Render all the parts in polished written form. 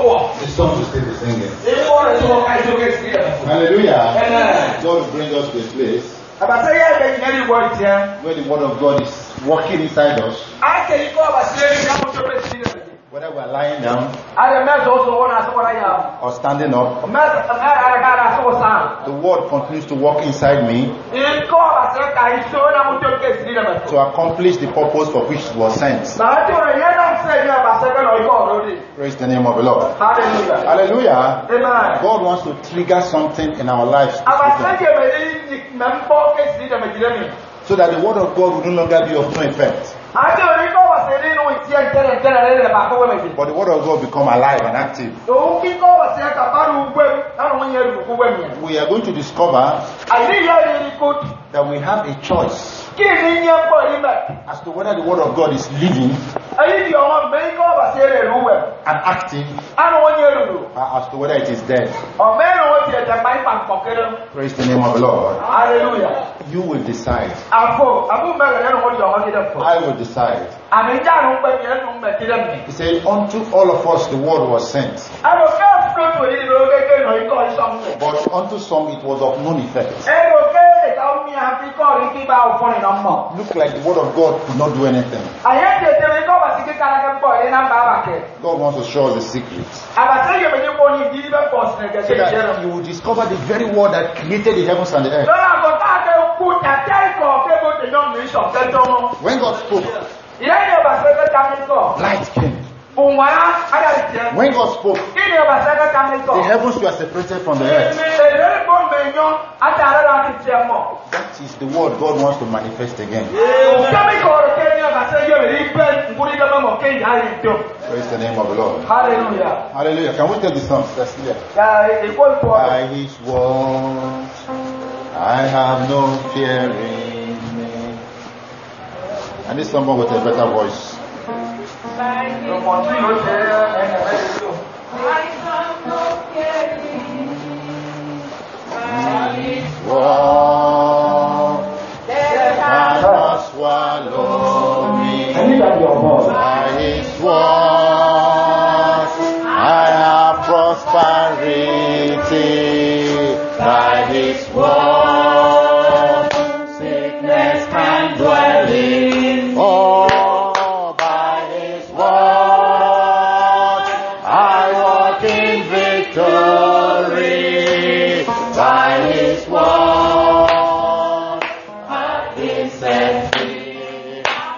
The song will still be singing. Hallelujah. God will bring us to a place where the word of God is working inside us. Whether we are lying down or standing up, the word continues to work inside me to accomplish the purpose for which it was sent. Praise the name of the Lord. Hallelujah. Hallelujah. Amen. God wants to trigger something in our lives so that the word of God will no longer be of no effect. But the word of God become alive and active. We are going to discover that we have a choice as to whether the word of God is living and active, as to whether it is dead. Praise the name of the Lord. Hallelujah. You will decide. I will decide. He said, unto all of us the word was sent, but unto some it was of none effect. Look like the word of God could not do anything. God wants to show us the secrets, so that you will discover the very word that created the heavens and the earth. When God spoke, light came. When God spoke, the heavens were separated from the earth. That is the word God wants to manifest again. Praise the name of the Lord. Hallelujah. Hallelujah. Can we take the song? That's clear. By His word, I have no fear in me. I need someone with a better voice. By His word, I have no fear in me. By His word, death cannot swallow me. By His word, I have prosperity. By His word, sickness can dwell in. Oh, by His word, I walk in victory. By His word, I've been set free.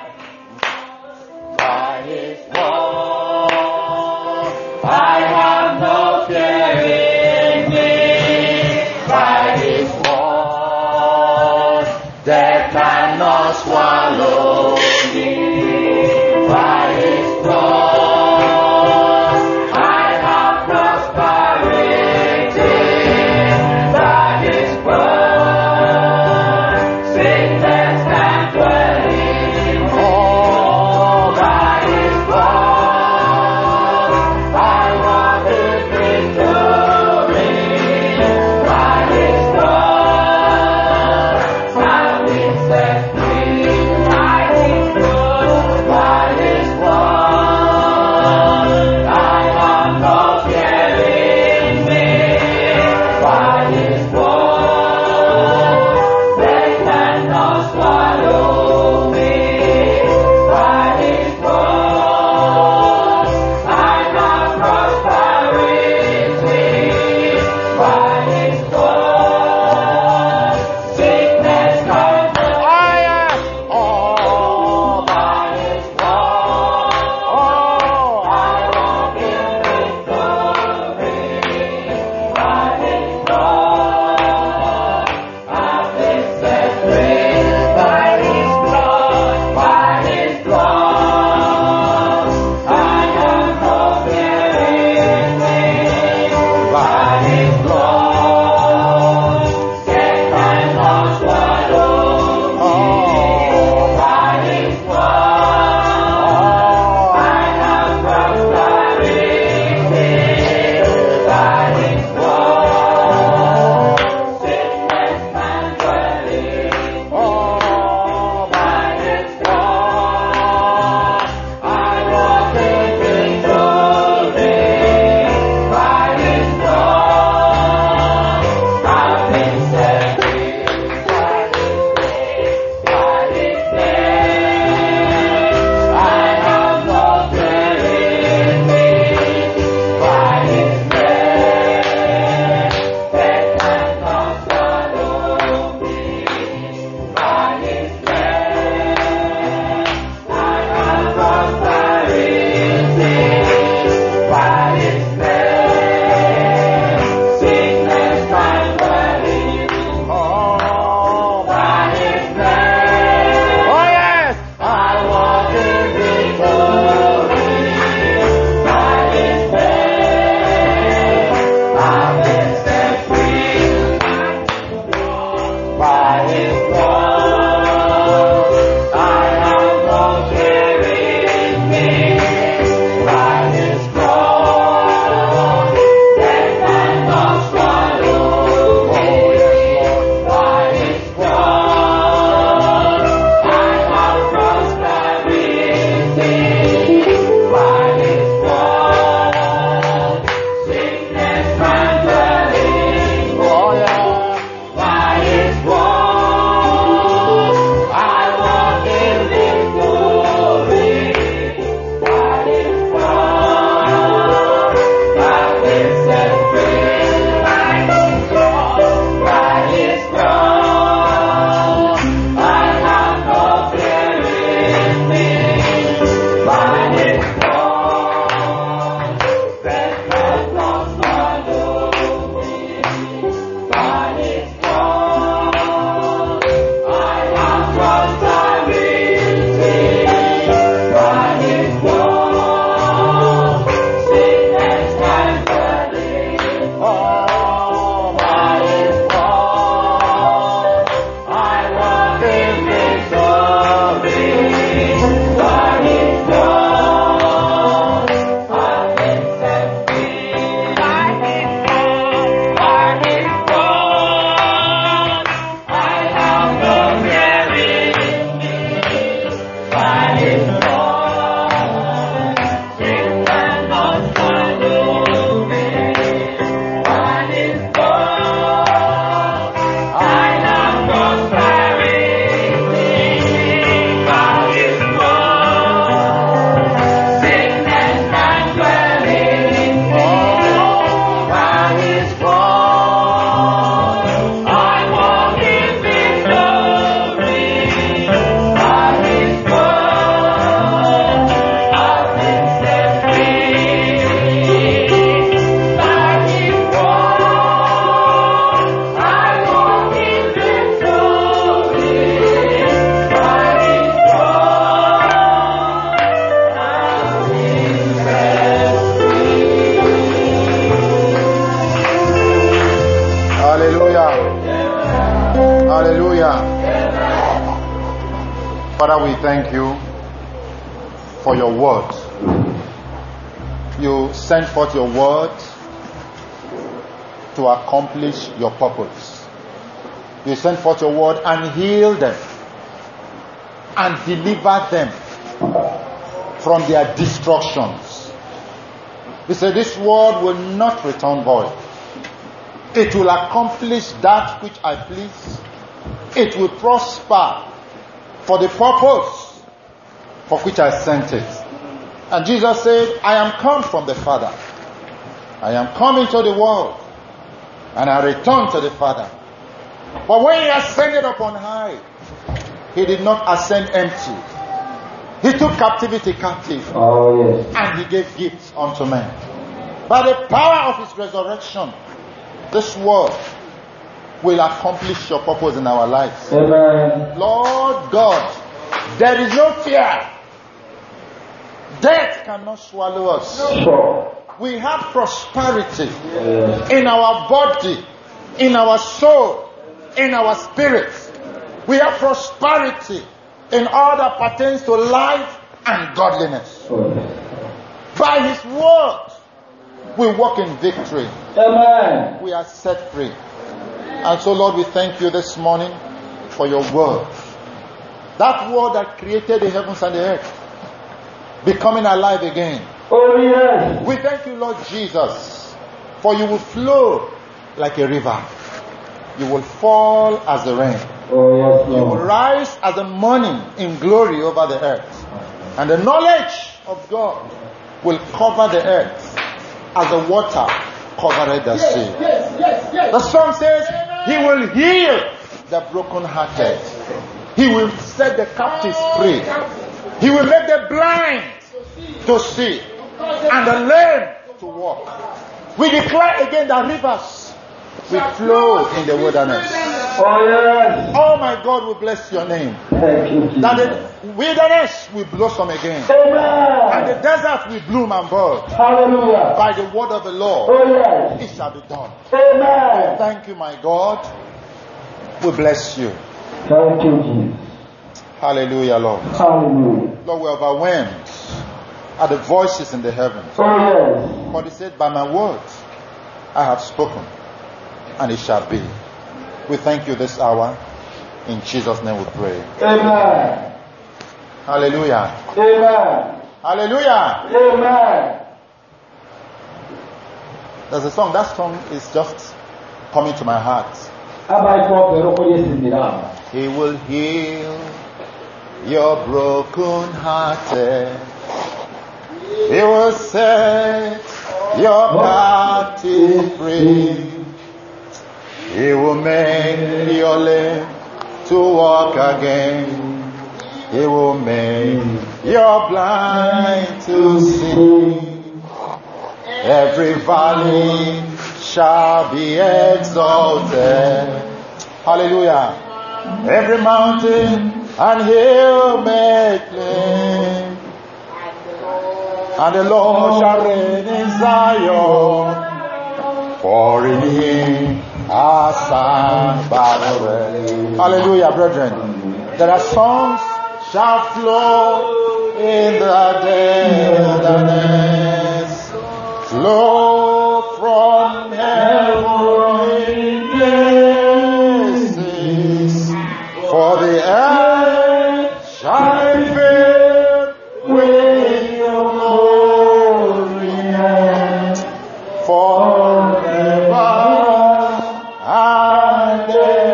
By His word, I have no fear in me. By His word, death cannot swallow me. By His word, I have prosperity. By His word, sickness can dwell in. Oh, by His word, I walk in victory. By His word, I've been set free. By His word, by His word, Father, we thank you for your word. You sent forth your word to accomplish your purpose. You sent forth your word and healed them and delivered them from their destructions. You said this word will not return void. It will accomplish that which I please. It will prosper for the purpose for which I sent it. And Jesus said, I am come from the Father. I am come into the world, and I return to the Father. But when he ascended up on high, he did not ascend empty. He took captivity captive. And he gave gifts unto men. By the power of his resurrection, this word will accomplish your purpose in our lives. Amen. Lord God, there is no fear. Death cannot swallow us. Sure. We have prosperity in our body, in our soul, in our spirit. We have prosperity in all that pertains to life and godliness. By his word, we walk in victory. Amen. We are set free. And so, Lord, we thank you this morning for your word. That word that created the heavens and the earth, becoming alive again. Oh, yes. We thank you, Lord Jesus, for you will flow like a river. You will fall as the rain. Oh, yes, You will Lord. rise as the morning in glory over the earth. And the knowledge of God will cover the earth as the water covered the sea. The song says, he will heal the brokenhearted. He will set the captives free. He will make the blind to see and the lame to walk. We declare again that rivers will flow in the wilderness. Oh, yes. Oh my God, we bless your name. Thank you, Jesus. That the wilderness will blossom again. Amen. And the desert will bloom and bud. Hallelujah. By the word of the Lord, Oh, yes. it shall be done. Amen. Thank you, my God. We bless you. Thank you, Jesus. Hallelujah, Lord. Hallelujah. Lord, we're overwhelmed at the voices in the heavens. Oh, yes. For he said, by my words I have spoken, and it shall be. We thank you this hour. In Jesus' name we pray. Amen. Hallelujah. Amen. Hallelujah. Amen. There's a song. That song is just coming to my heart. He will heal your broken hearted. He will set your captive free. He will make your lame to walk again. He will make your blind to see. Every valley shall be exalted. Hallelujah. Every mountain and hill made plain. And the Lord shall reign in Zion. For in him are sang by the way. Hallelujah, brethren. There are songs shall flow in the wilderness. Flow from heavenly places. For the earth shall be filled with your glory. Forever and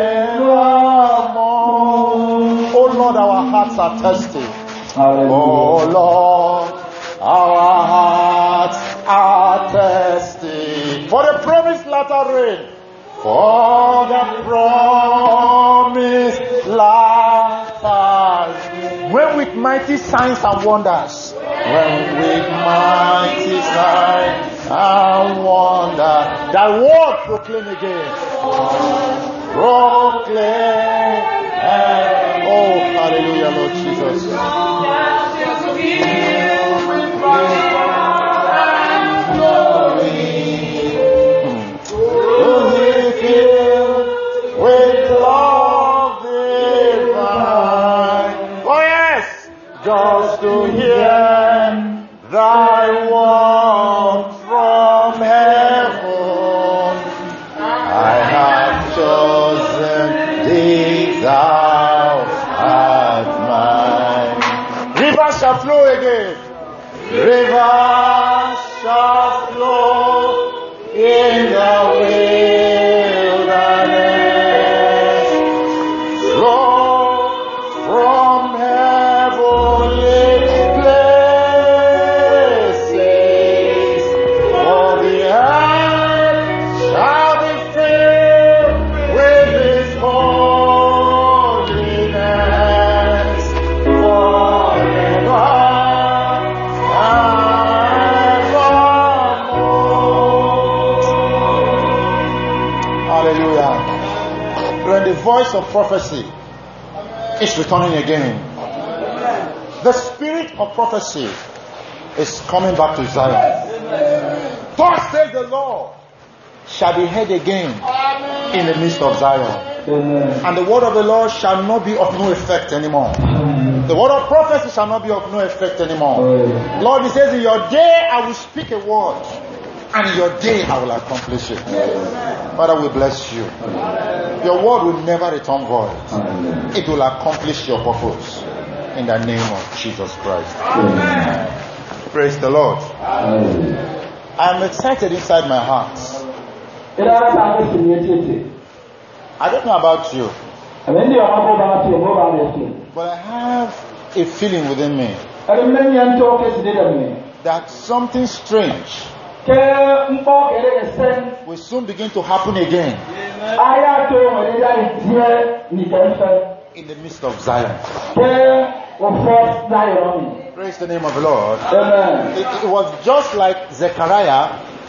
evermore. Oh Lord, our hearts are thirsty. Oh Lord, our hearts are thirsty for the promised latter rain. For the promised latter rain. When with mighty signs and wonders. When with mighty signs and wonders. Thy word proclaim again. Proclaim. Oh, hallelujah, Lord Jesus. With love divine. Oh, yeah. flow in the wilderness. Flow from heavenly places. For the earth shall be filled with His holiness forever and evermore. Hallelujah. When the voice of prophecy is returning again, the spirit of prophecy is coming back to Zion. Thus says the Lord, shall be heard again in the midst of Zion. And the word of the Lord shall not be of no effect anymore. The word of prophecy shall not be of no effect anymore. Lord, He says, in your day I will speak a word, and in your day I will accomplish it. Father, we bless you. Your word will never return void. It will accomplish your purpose. In the name of Jesus Christ. Amen. Praise the Lord. I am excited inside my heart. I don't know about you, but I have a feeling within me that something strange will soon begin to happen again in the midst of Zion. Praise the name of the Lord. It was just like Zechariah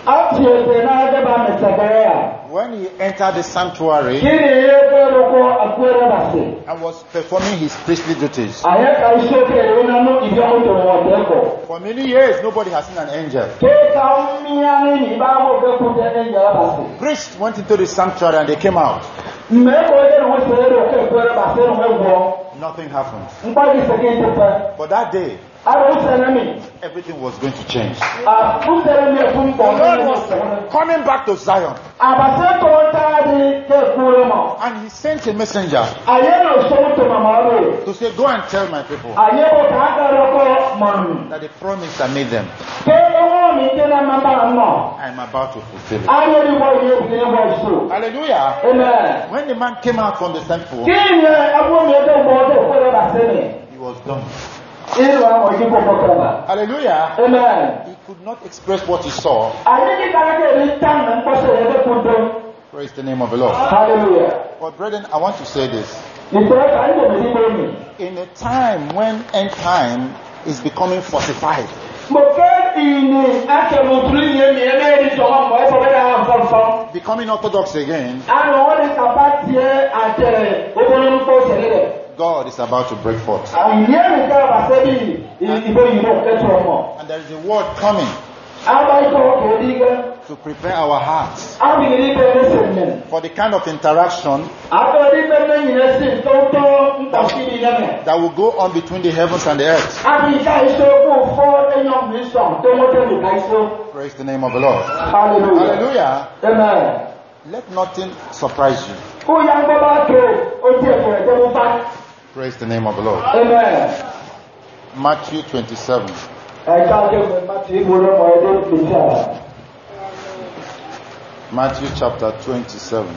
when he entered the sanctuary and was performing his priestly duties. For many years, nobody has seen an angel. Priests went into the sanctuary and they came out. Nothing happened. But that day, everything was going to change. The Lord was coming back to Zion. And He sent a messenger to say, go and tell my people that the promise I made them, I am about to fulfill it. Hallelujah. Amen. When the man came out from the temple, he was done. Hallelujah. Amen. He could not express what he saw. Praise the name of the Lord. Hallelujah. But brethren, I want to say this. In a time when end time is becoming fortified, becoming orthodox again, God is about to break forth. And there is a word coming to prepare our hearts for the kind of interaction that will go on between the heavens and the earth. Praise the name of the Lord. Hallelujah. Amen. Let nothing surprise you. Praise the name of the Lord. Amen. Matthew 27. Matthew chapter 27.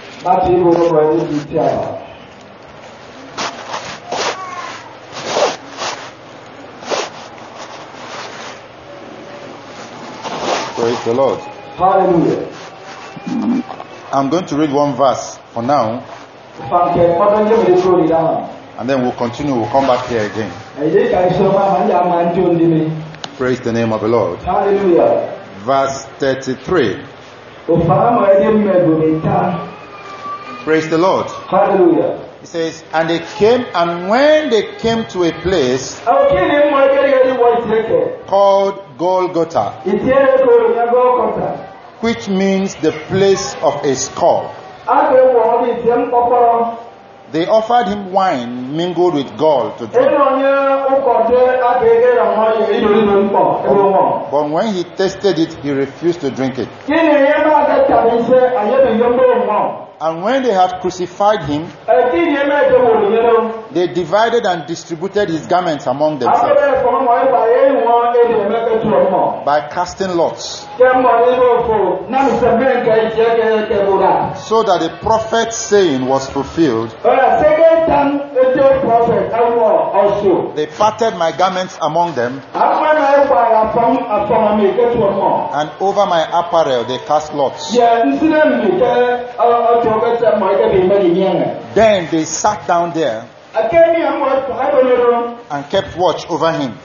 Praise the Lord. Hallelujah. I'm going to read one verse for now, and then we'll continue. We'll come back here again. Praise the name of the Lord. Hallelujah. Verse 33. Praise the Lord. Hallelujah. It says, and they came, and when they came to a place called Golgotha, which means the place of a skull, they offered him wine mingled with gall to drink. But when he tasted it, he refused to drink it. And when they had crucified him, they divided and distributed his garments among themselves. by casting lots, so that the prophet's saying was fulfilled. They parted my garments among them, and over my apparel they cast lots. Then they sat down there and kept watch over him.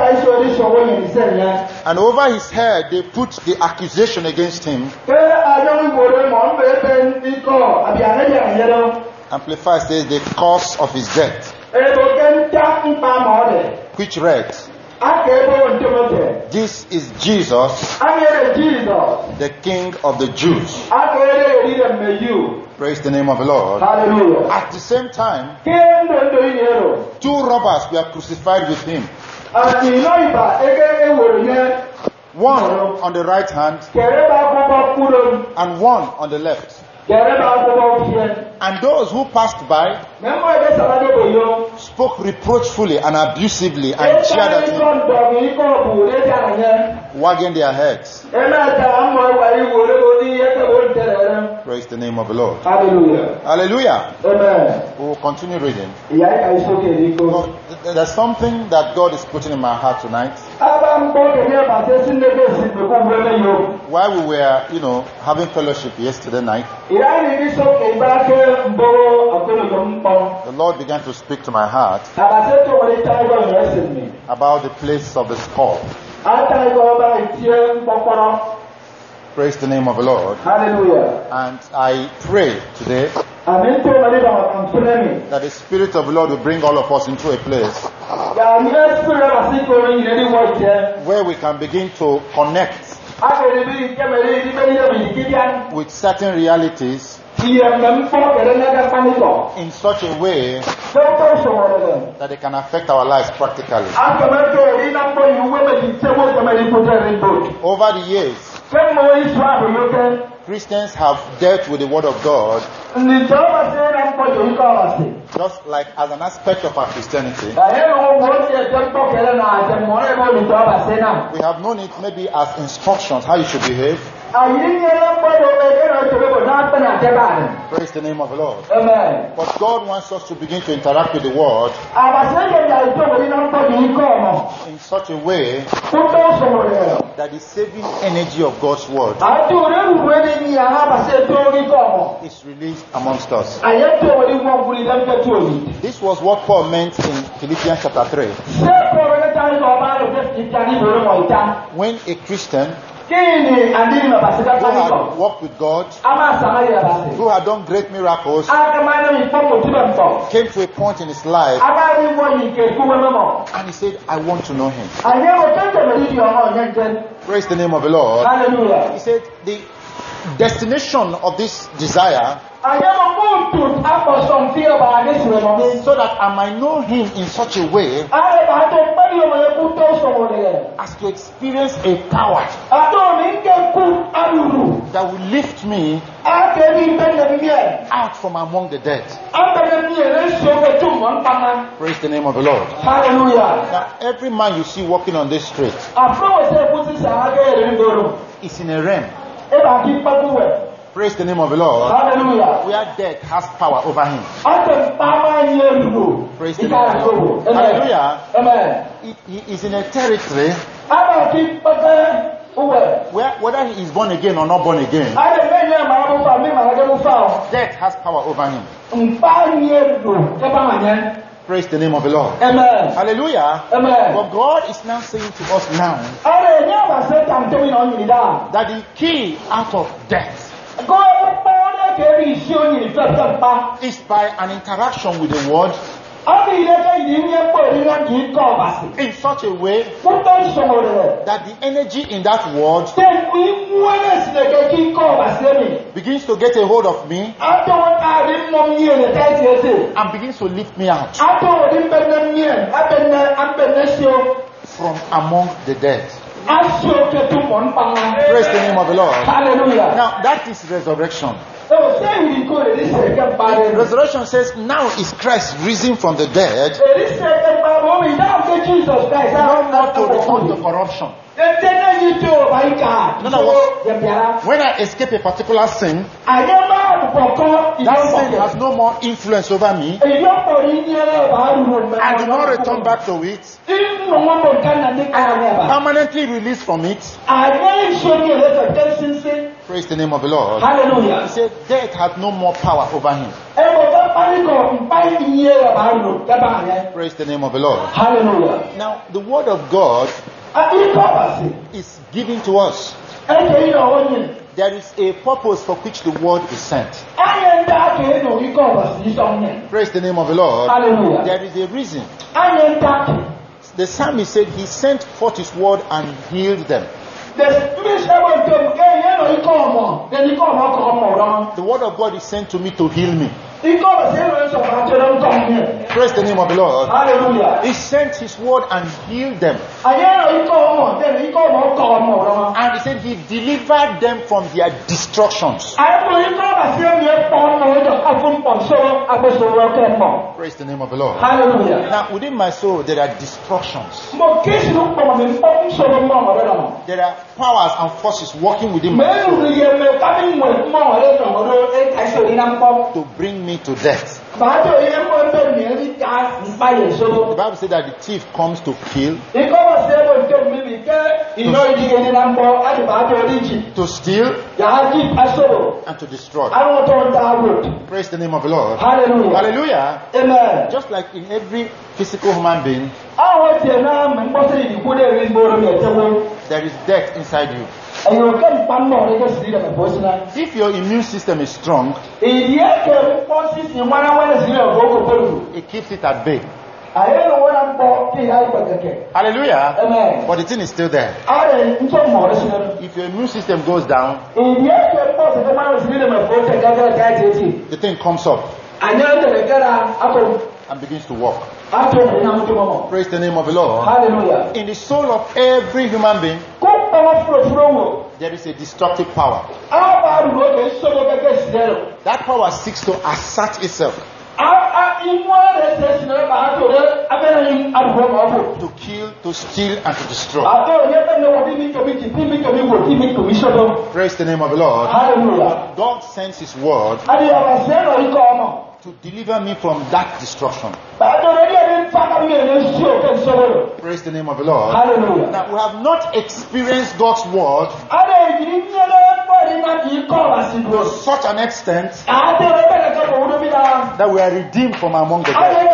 And over his head they put the accusation against him. Amplified says the cause of his death, which read, "This is Jesus, the King of the Jews." Praise the name of the Lord. Hallelujah. At the same time, 2 robbers were crucified with him. One on the right hand and one on the left. And those who passed by spoke reproachfully and abusively and jeered at him, wagging their heads. Praise the name of the Lord. Hallelujah. Hallelujah. Amen. We will continue reading. Well, There's something that God is putting in my heart tonight. While we were, having fellowship yesterday night, the Lord began to speak to my heart about the place of the skull. Praise the name of the Lord. Hallelujah. And I pray today that the Spirit of the Lord will bring all of us into a place where we can begin to connect with certain realities in such a way that they can affect our lives practically. Over the years, Christians have dealt with the Word of God just like as an aspect of our Christianity. We have known it maybe as instructions how you should behave. Praise the name of the Lord. Amen. But God wants us to begin to interact with the Word in such a way that the saving energy of God's Word is released amongst us. This was what Paul meant in Philippians chapter 3. When a Christian who had walked with God, who had done great miracles, came to a point in his life and he said, I want to know him. Praise the name of the Lord. Hallelujah. He said, the destination of this desire so that I might know him in such a way as to experience a power that will lift me out from among the dead. Praise the name of the Lord. Hallelujah. Now, every man you see walking on this street is in a realm. Praise the name of the Lord. Hallelujah. Where death has power over him. Praise the name of the Lord. Hallelujah. Amen. He is in a territory where whether he is born again or not born again, death has power over him. Praise the name of the Lord. Amen. Hallelujah. Amen. But God is now saying to us now that the key out of death is by an interaction with the Word in such a way that the energy in that Word begins to get a hold of me and begins to lift me out from among the dead. Praise the name of the Lord. Hallelujah. Now that is resurrection. Resurrection says now is Christ risen from the dead, not to return to corruption. When I escape a particular sin, that sin has no more influence over me. I do not return back to it. Permanently released from it. Praise the name of the Lord. Hallelujah. He said death had no more power over him. Praise the name of the Lord. Hallelujah. Now, the word of God is given to us. There is a purpose for which the word is sent. Praise the name of the Lord. Hallelujah. There is a reason. The psalmist said he sent forth his word and healed them. The word of God is sent to me to heal me. Praise the name of the Lord. Hallelujah. He sent his word and healed them. And he said he delivered them from their destructions. Praise the name of the Lord. Hallelujah. Now, within my soul, there are destructions. There are powers and forces working within my soul to bring me to death. The Bible says that the thief comes to kill, to steal, and to destroy. Praise the name of the Lord. Hallelujah. Hallelujah. Amen. Just like in every physical human being, there is death inside you. If your immune system is strong, it keeps it at bay. Hallelujah. Amen. But the thing is still there. If your immune system goes down, the thing comes up and begins to walk. Praise the name of the Lord. Hallelujah. In the soul of every human being, there is a destructive power. That power seeks to assert itself, to kill, to steal, and to destroy. Praise the name of the Lord. Hallelujah. God sends his word to deliver me from that destruction. Praise the name of the Lord. Hallelujah. Now, we have not experienced God's word to such an extent that we are redeemed from among the dead.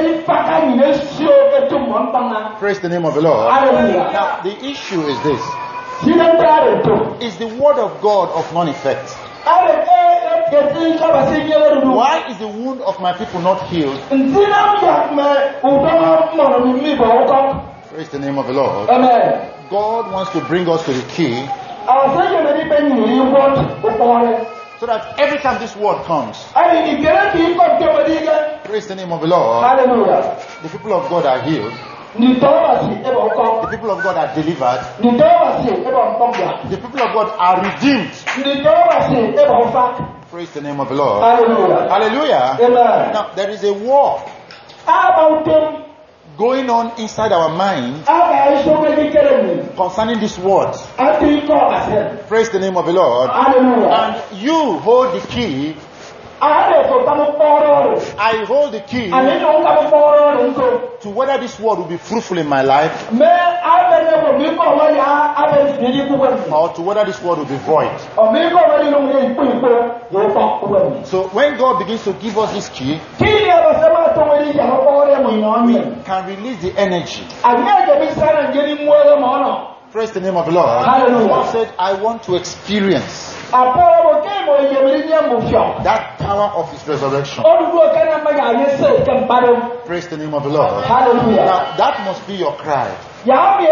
Praise the name of the Lord. Hallelujah. Now, the issue is this. Is the word of God of none effect? Why is the wound of my people not healed? Praise the name of the Lord. Amen. God wants to bring us to the key so that every time this word comes, praise the name of the Lord, Hallelujah. the people of God are healed. The people of God are delivered. The people of God are redeemed. Praise the name of the Lord. Hallelujah. Hallelujah. Amen. Now, there is a war going on inside our mind concerning this word. Praise the name of the Lord. Hallelujah. And you hold the key. I hold the key to whether this word will be fruitful in my life or to whether this word will be void. So when God begins to give us this key, we can release the energy. Praise the name of the Lord. Hallelujah. God said, I want to experience that power of his resurrection. Praise the name of the Lord. Hallelujah. Now that must be your cry. If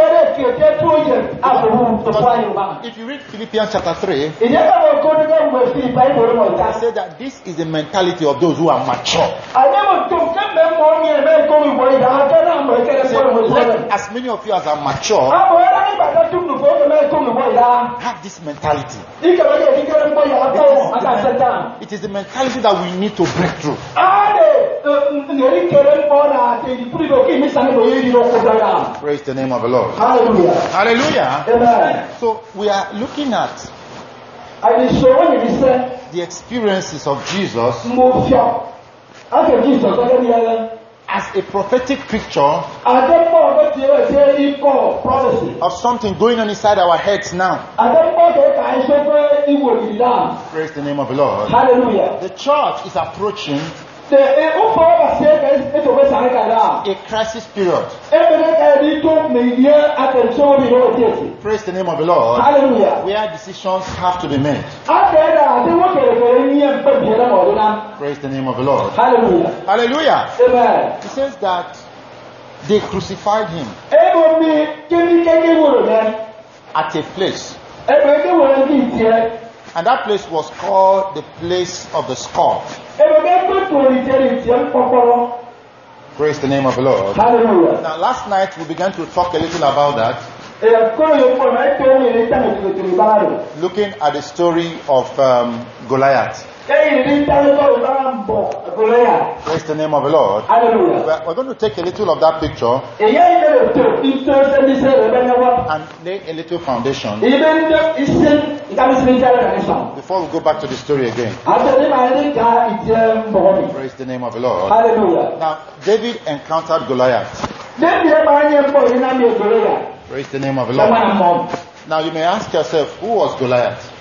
you read Philippians chapter 3, it said that this is the mentality of those who are mature. Let as many of you as are mature have this mentality. It is the mentality that we need to break through. Praise the name of the Lord. Hallelujah. Hallelujah. Amen. So we are looking at the experiences of Jesus as a prophetic picture of something going on inside our heads now. Praise the name of the Lord. Hallelujah. The church is approaching a crisis period. Praise the name of the Lord. Hallelujah. Where decisions have to be made. Praise the name of the Lord. Hallelujah. Hallelujah. Amen. It says that they crucified him at a place. And that place was called the place of the skull. Praise the name of the Lord. Hallelujah. Now, last night we began to talk a little about that, looking at the story of Goliath. Praise the name of the Lord. Hallelujah. We're going to take a little of that picture and lay a little foundation before we go back to the story again. Praise the name of the Lord. Hallelujah. Now, David encountered Goliath. Praise the name of the Lord. Now, you may ask yourself, who was Goliath?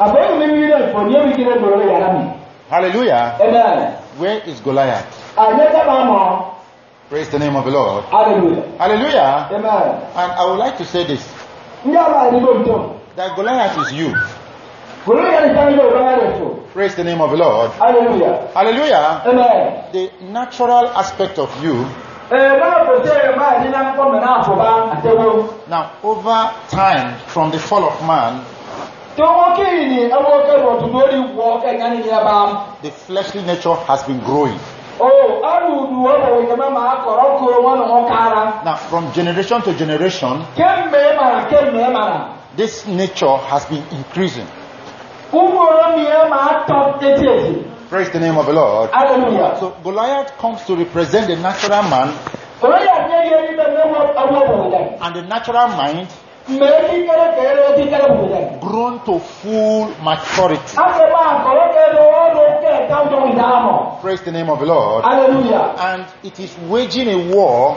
Hallelujah. Amen. Where is Goliath? Praise the name of the Lord. Hallelujah. Hallelujah. Amen. And I would like to say this, that Goliath is you. Praise the name of the Lord. Hallelujah. Hallelujah. Amen. The natural aspect of you, now over time, from the fall of man, the fleshly nature has been growing. Now, from generation to generation, this nature has been increasing. Praise the name of the Lord. Hallelujah. So Goliath comes to represent the natural man and the natural mind grown to full maturity. Praise the name of the Lord. Hallelujah. And it is waging a war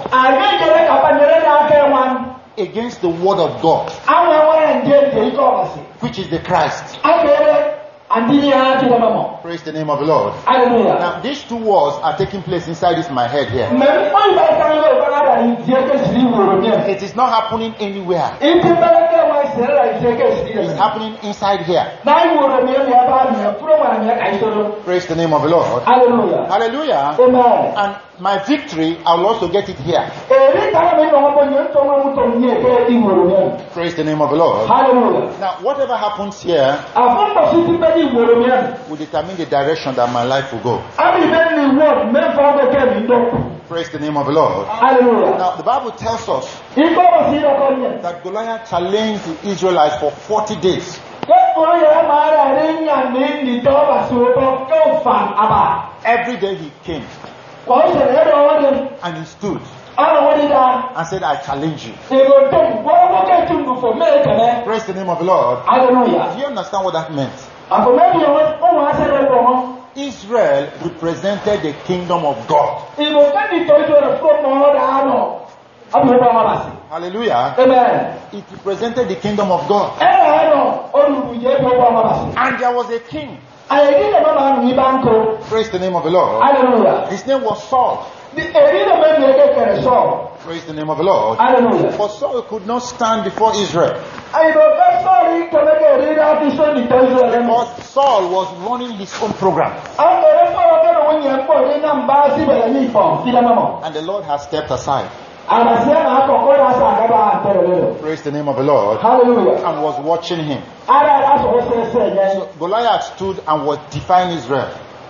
against the word of God, which is the Christ. Praise the name of the Lord. Hallelujah. Now, these two wars are taking place inside my head here. It is not happening anywhere. It's happening inside here. Praise the name of the Lord. Hallelujah. Hallelujah. Amen. And my victory, I will also get it here. Praise the name of the Lord. Hallelujah. Now, whatever happens here will determine the direction that my life will go. Praise the name of the Lord. Hallelujah. Now, the Bible tells us that Goliath challenged the Israelites for 40 days. Every day he came and he stood and said, I challenge you. Praise the name of the Lord. Hallelujah. Do you understand what that meant? Israel represented the kingdom of God. Hallelujah. Amen. It represented the kingdom of God. And there was a king. Praise the name of the Lord. Hallelujah. His name was Saul. Praise the name of the Lord. Hallelujah. For Saul could not stand before Israel. Because Saul was running his own program. And the Lord has stepped aside. Praise the name of the Lord. Hallelujah. And was watching him. So Goliath stood and was defying Israel.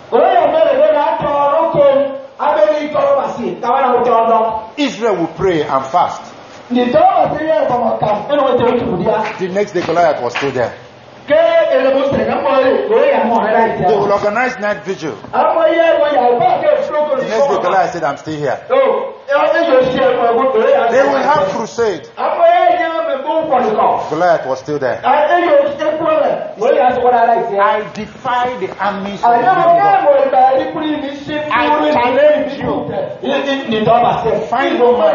Israel will pray and fast. The next day Goliath was still there. They will organize night vigil. The next day Goliath said, I'm still here. They will have crusade. Goliath was still there. I defy the armies of the I challenge you. Find woman.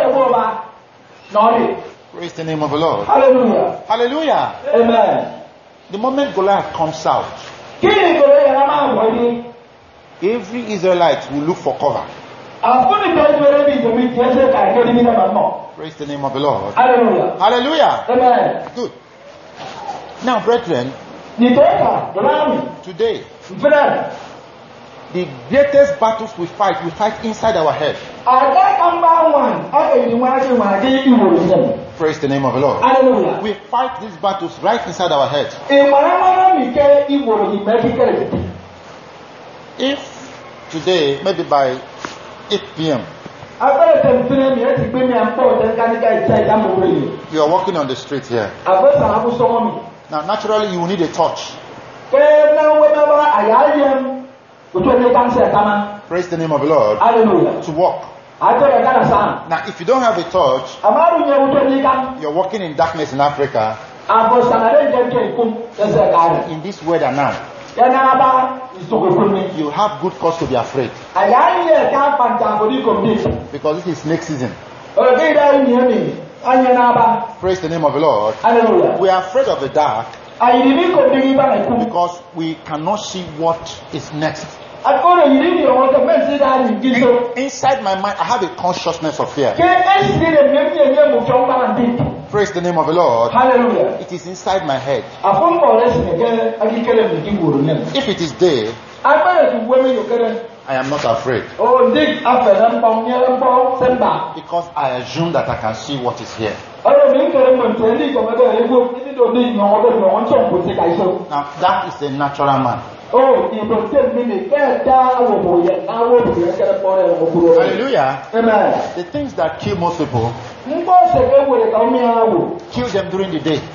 Praise the name of the Lord. Hallelujah. Hallelujah. Amen. The moment Goliath comes out, every Israelite will look for cover. Praise the name of the Lord. Hallelujah. Hallelujah. Amen. Good. Now, brethren, today, the greatest battles we fight inside our head. Praise the name of the Lord. Hallelujah. We fight these battles right inside our head. If today, maybe by 8 p.m., you are walking on the street here. Now, naturally, you will need a torch. Praise the name of the Lord. Hallelujah. To walk. Now, if you don't have a torch, you're walking in darkness in Africa. In this weather now, you have good cause to be afraid. Because this is snake season. Praise the name of the Lord. Hallelujah. We are afraid of the dark because we cannot see what is next. Inside my mind, I have a consciousness of fear. Praise the name of the Lord. Hallelujah. It is inside my head. If it is day, I am not afraid. Because I assume that I can see what is here. Now, that is a natural man. Hallelujah. Amen. The things that kill most people, kill them during the day.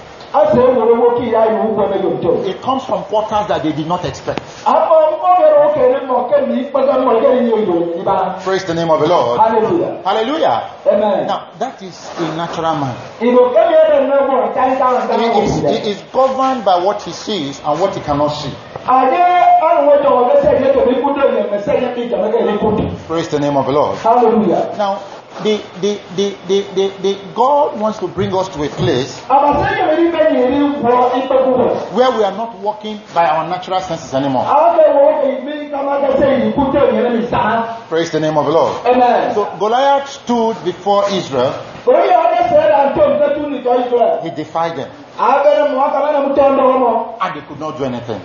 It comes from portals that they did not expect. Praise the name of the Lord. Hallelujah. Hallelujah. Amen. Now, that is a natural man. He is governed by what he sees and what he cannot see. Praise the name of the Lord. Hallelujah. Now, the God wants to bring us to a place where we are not walking by our natural senses anymore. Praise the name of the Lord. Amen. So Goliath stood before Israel. He defied them. And they could not do anything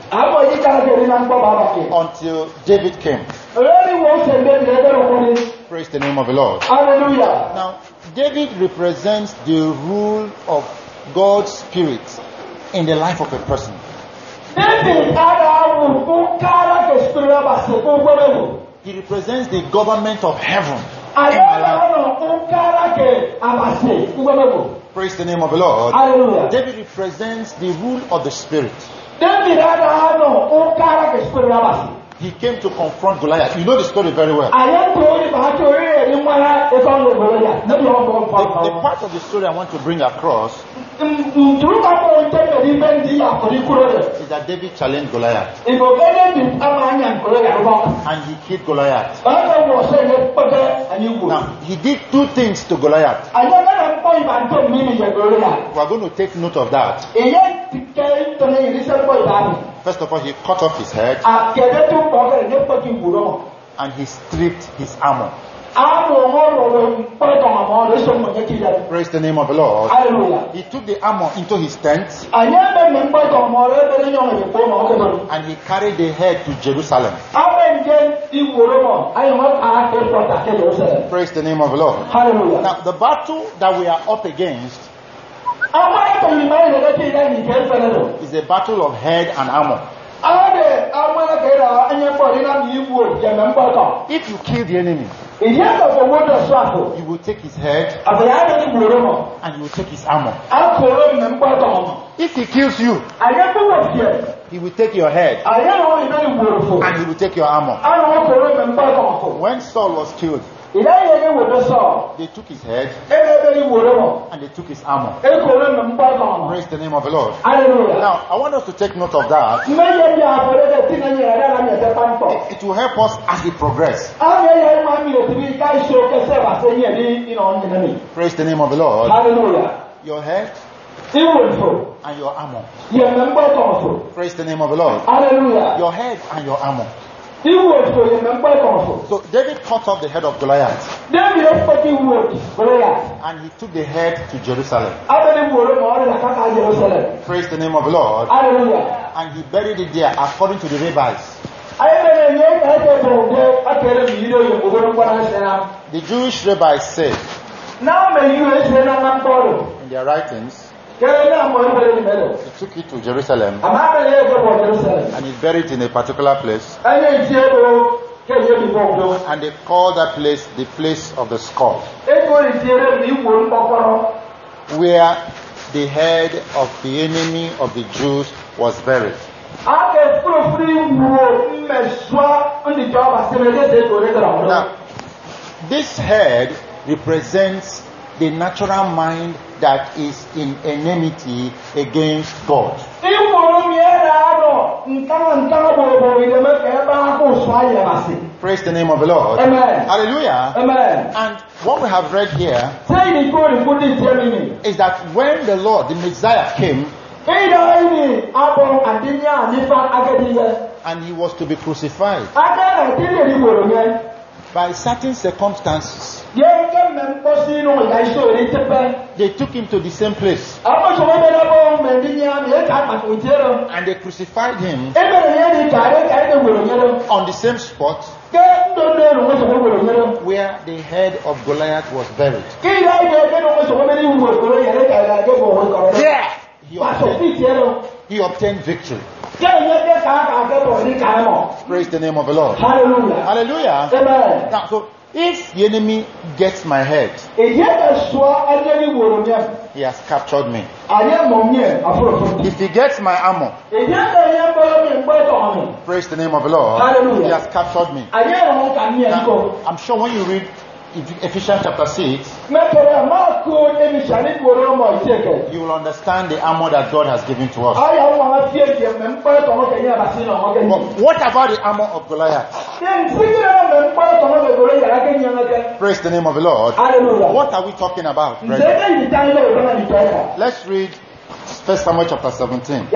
until David came. Praise the name of the Lord. Hallelujah. Now, David represents the rule of God's Spirit in the life of a person. He represents the government of heaven in my life. Praise the name of the Lord. Hallelujah. David represents the rule of the Spirit. He came to confront Goliath. You know the story very well. The part of the story I want to bring across is that David challenged Goliath. And he killed Goliath. Now, he did two things to Goliath. We are going to take note of that. First of all, he cut off his head and he stripped his armor. Praise the name of the Lord. Hallelujah. He took the armor into his tent and he carried the head to Jerusalem. Praise the name of the Lord. Hallelujah. Now, the battle that we are up against is a battle of head and armor. If you kill the enemy, you will take his head and you will take his armor. If he kills you, He will take your head and he will take your armor. When Saul was killed, they took his head and they took his armor. Praise the name of the Lord. Now, I want us to take note of that. It will help us as we progress. Praise the name of the Lord. Your head and your armor. Praise the name of the Lord. Your head and your armor. So David cut off the head of Goliath and he took the head to Jerusalem. Praise the name of the Lord. And he buried it there according to the rabbis. The Jewish rabbis say in their writings, he took it to Jerusalem and he buried it in a particular place, and they call that place the place of the skull, where the head of the enemy of the Jews was buried. Now, this head represents the natural mind that is in enmity against God. Praise the name of the Lord. Amen. Hallelujah. Amen. And what we have read here is that when the Lord, the Messiah, came and he was to be crucified by certain circumstances, they took him to the same place and they crucified him on the same spot where the head of Goliath was buried. Yeah. He obtained victory. Praise the name of the Lord. Hallelujah. Hallelujah. Amen. Now, so if the enemy gets my head, he has captured me. If he gets my armor, praise the name of the Lord, hallelujah, he has captured me. Now, I'm sure when you read Ephesians chapter 6, you will understand the armor that God has given to us. But what about the armor of Goliath? Praise the name of the Lord. Hallelujah. What are we talking about, brethren? Let's read 1 Samuel chapter 17.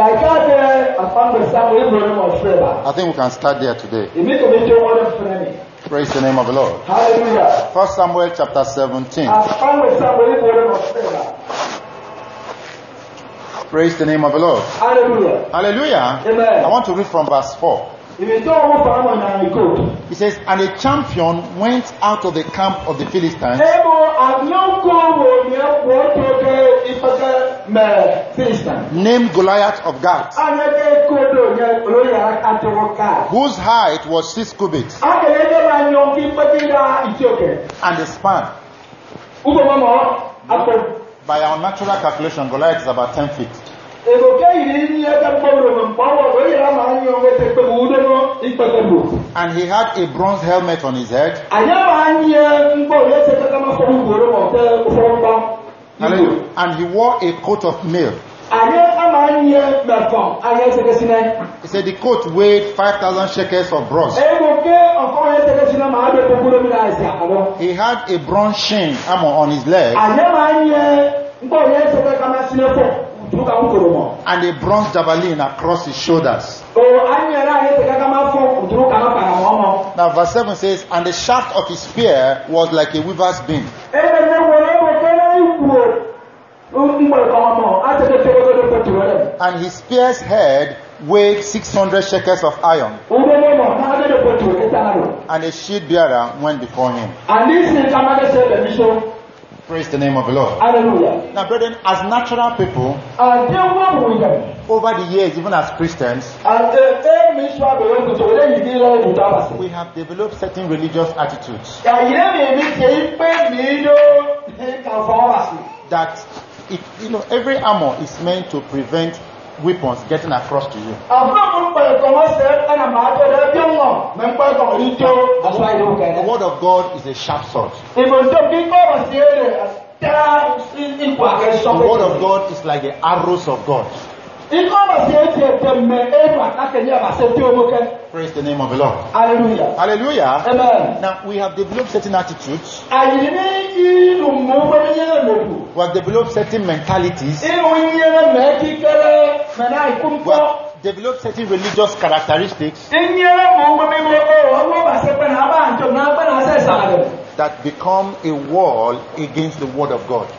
I think we can start there today. Praise the name of the Lord. Hallelujah. 1 Samuel chapter 17. Praise the name of the Lord. Hallelujah. Hallelujah. Amen. I want to read from verse 4. It says, and a champion went out of the camp of the Philistines, named Goliath of Gath, whose height was 6 cubits, and a span. By our natural calculation, Goliath is about 10 feet. And he had a bronze helmet on his head. And he wore a coat of mail. He said the coat weighed 5,000 shekels of bronze. He had a bronze chain armor on his leg and a bronze javelin across his shoulders. Now verse 7 says, and the shaft of his spear was like a weaver's beam. And his spear's head weighed 600 shekels of iron. And a shield bearer went before him. Praise the name of the Lord. Hallelujah. Now, brethren, as natural people, over the years, even as Christians, we have developed certain religious attitudes that every armor is meant to prevent weapons getting across to you. The word of God is a sharp sword. The word of God is like the arrows of God. Praise the name of the Lord. Hallelujah. Hallelujah. Amen. Now we have developed certain attitudes. We have developed certain mentalities. We have developed certain religious characteristics that become a wall against the word of God.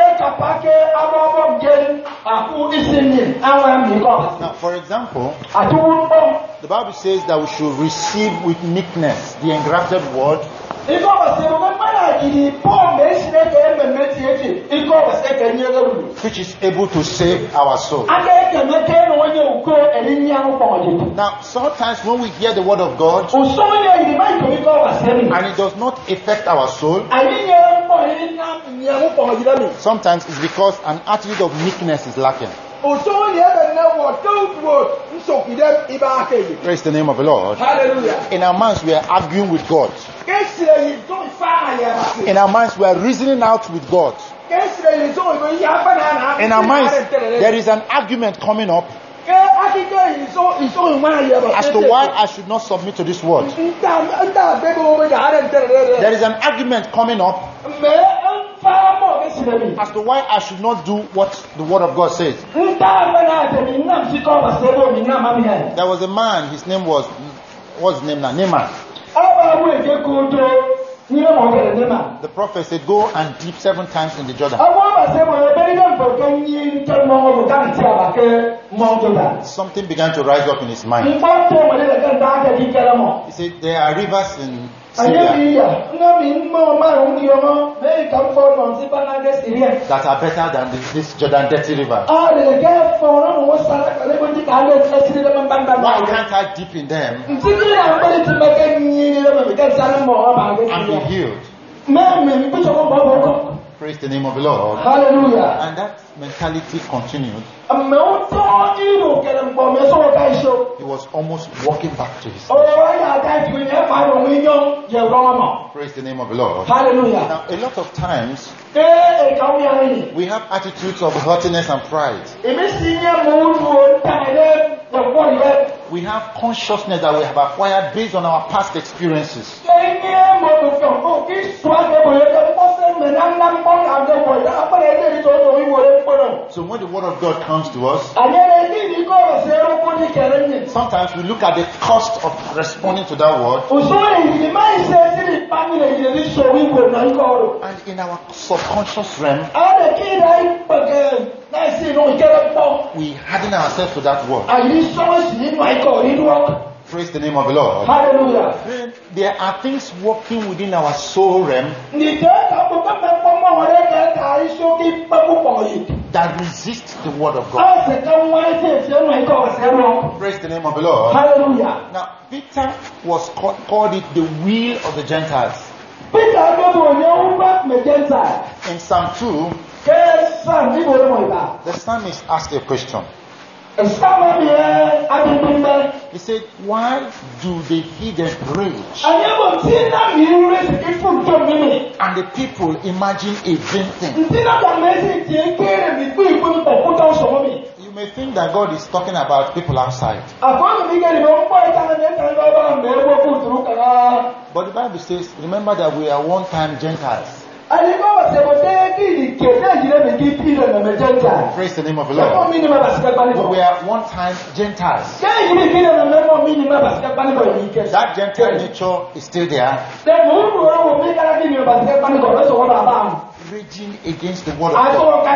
Now, for example, the Bible says that we should receive with meekness the engrafted word, which is able to save our soul. Now, sometimes when we hear the word of God and it does not affect our soul, sometimes it's because an attitude of meekness is lacking. Praise the name of the Lord. Hallelujah. In our minds, we are arguing with God. In our minds, we are reasoning out with God. In our minds, there is an argument coming up as to why I should not submit to this word. There is an argument coming up as to why I should not do what the word of God says. There was a man, his name was, what's his name now? Naaman. The prophet said, go and dip 7 times in the Jordan. Something began to rise up in his mind. He said, there are rivers in Syria that are better than this Jordan dirty river. Why can't I dip in them and be healed? Praise the name of the Lord. Hallelujah. And that mentality continued. He was almost walking back to his station. Praise the name of the Lord. Hallelujah. Now, a lot of times we have attitudes of haughtiness and pride. We have consciousness that we have acquired based on our past experiences. So when the word of God comes to us, sometimes we look at the cost of responding to that word, and in our subconscious realm, we harden ourselves to that word. Praise the name of the Lord. Hallelujah. There are things working within our soul realm that resist the word of God. Praise the name of the Lord. Hallelujah. Now, Peter was called it the wheel of the Gentiles. In Psalm 2, the psalmist asked a question. He said, why do the heathen rage and the people imagine a vain thing? You may think that God is talking about people outside. But the Bible says, remember that we are one time Gentiles. Praise the name of the Lord. We are one time Gentiles. That Gentile nature is still there, raging against the word of God.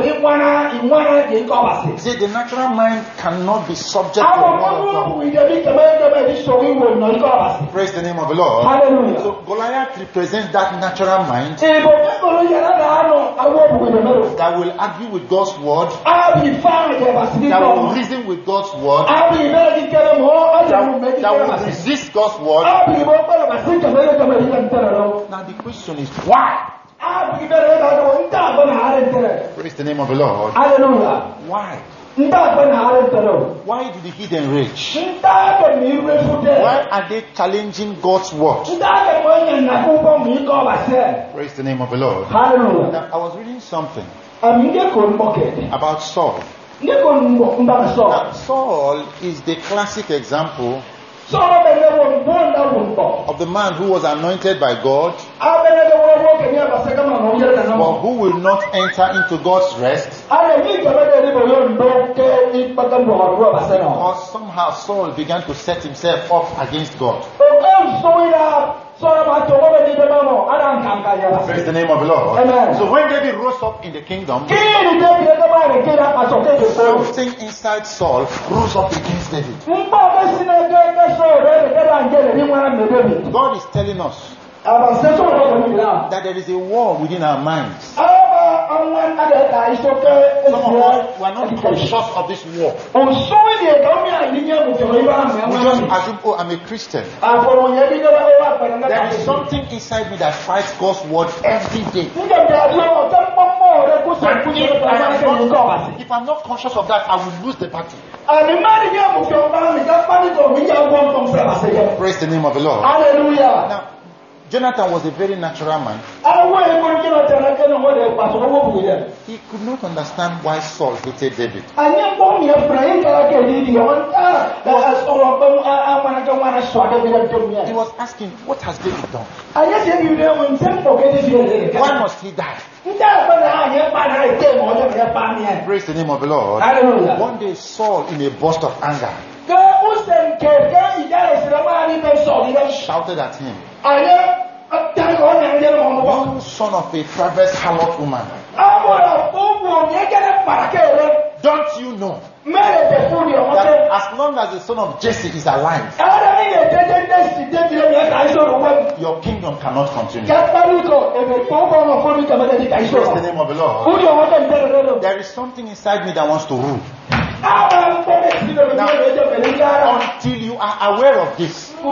See, the natural mind cannot be subject to the word of God. Praise the name of the Lord. Hallelujah. So Goliath represents that natural mind that will argue with God's word, that will reason with God's word, that will resist God's word. Now the question is, why? Praise the name of the Lord. Hallelujah. Why? Why did the heathen rage? Why are they challenging God's word? Praise the name of the Lord. Hallelujah. Now, I was reading something About about Saul. Now, Saul is the classic example of the man who was anointed by God, but who will not enter into God's rest. Because somehow Saul began to set himself up against God. Praise the name of the Lord. Amen. So when David rose up in the kingdom, something inside Saul rose up against David. God is telling us that there is a war within our minds. Some of us were not conscious of this war. We just assume, oh, I'm a Christian. There is something inside me that fights God's word every day. If I'm not conscious of that, I will lose the battle. Praise the name of the Lord. Hallelujah. Now, Jonathan was a very natural man. He could not understand why Saul hated David. He was asking, what has David done? Why must he die? Praise the name of the Lord. Hallelujah. One day Saul, in a burst of anger, shouted at him, "You son of a perverse harlot woman, don't you know that as long as the son of Jesse is alive, your kingdom cannot continue?" Praise the name of the Lord. There is something inside me that wants to rule. Now, until you are aware of this, you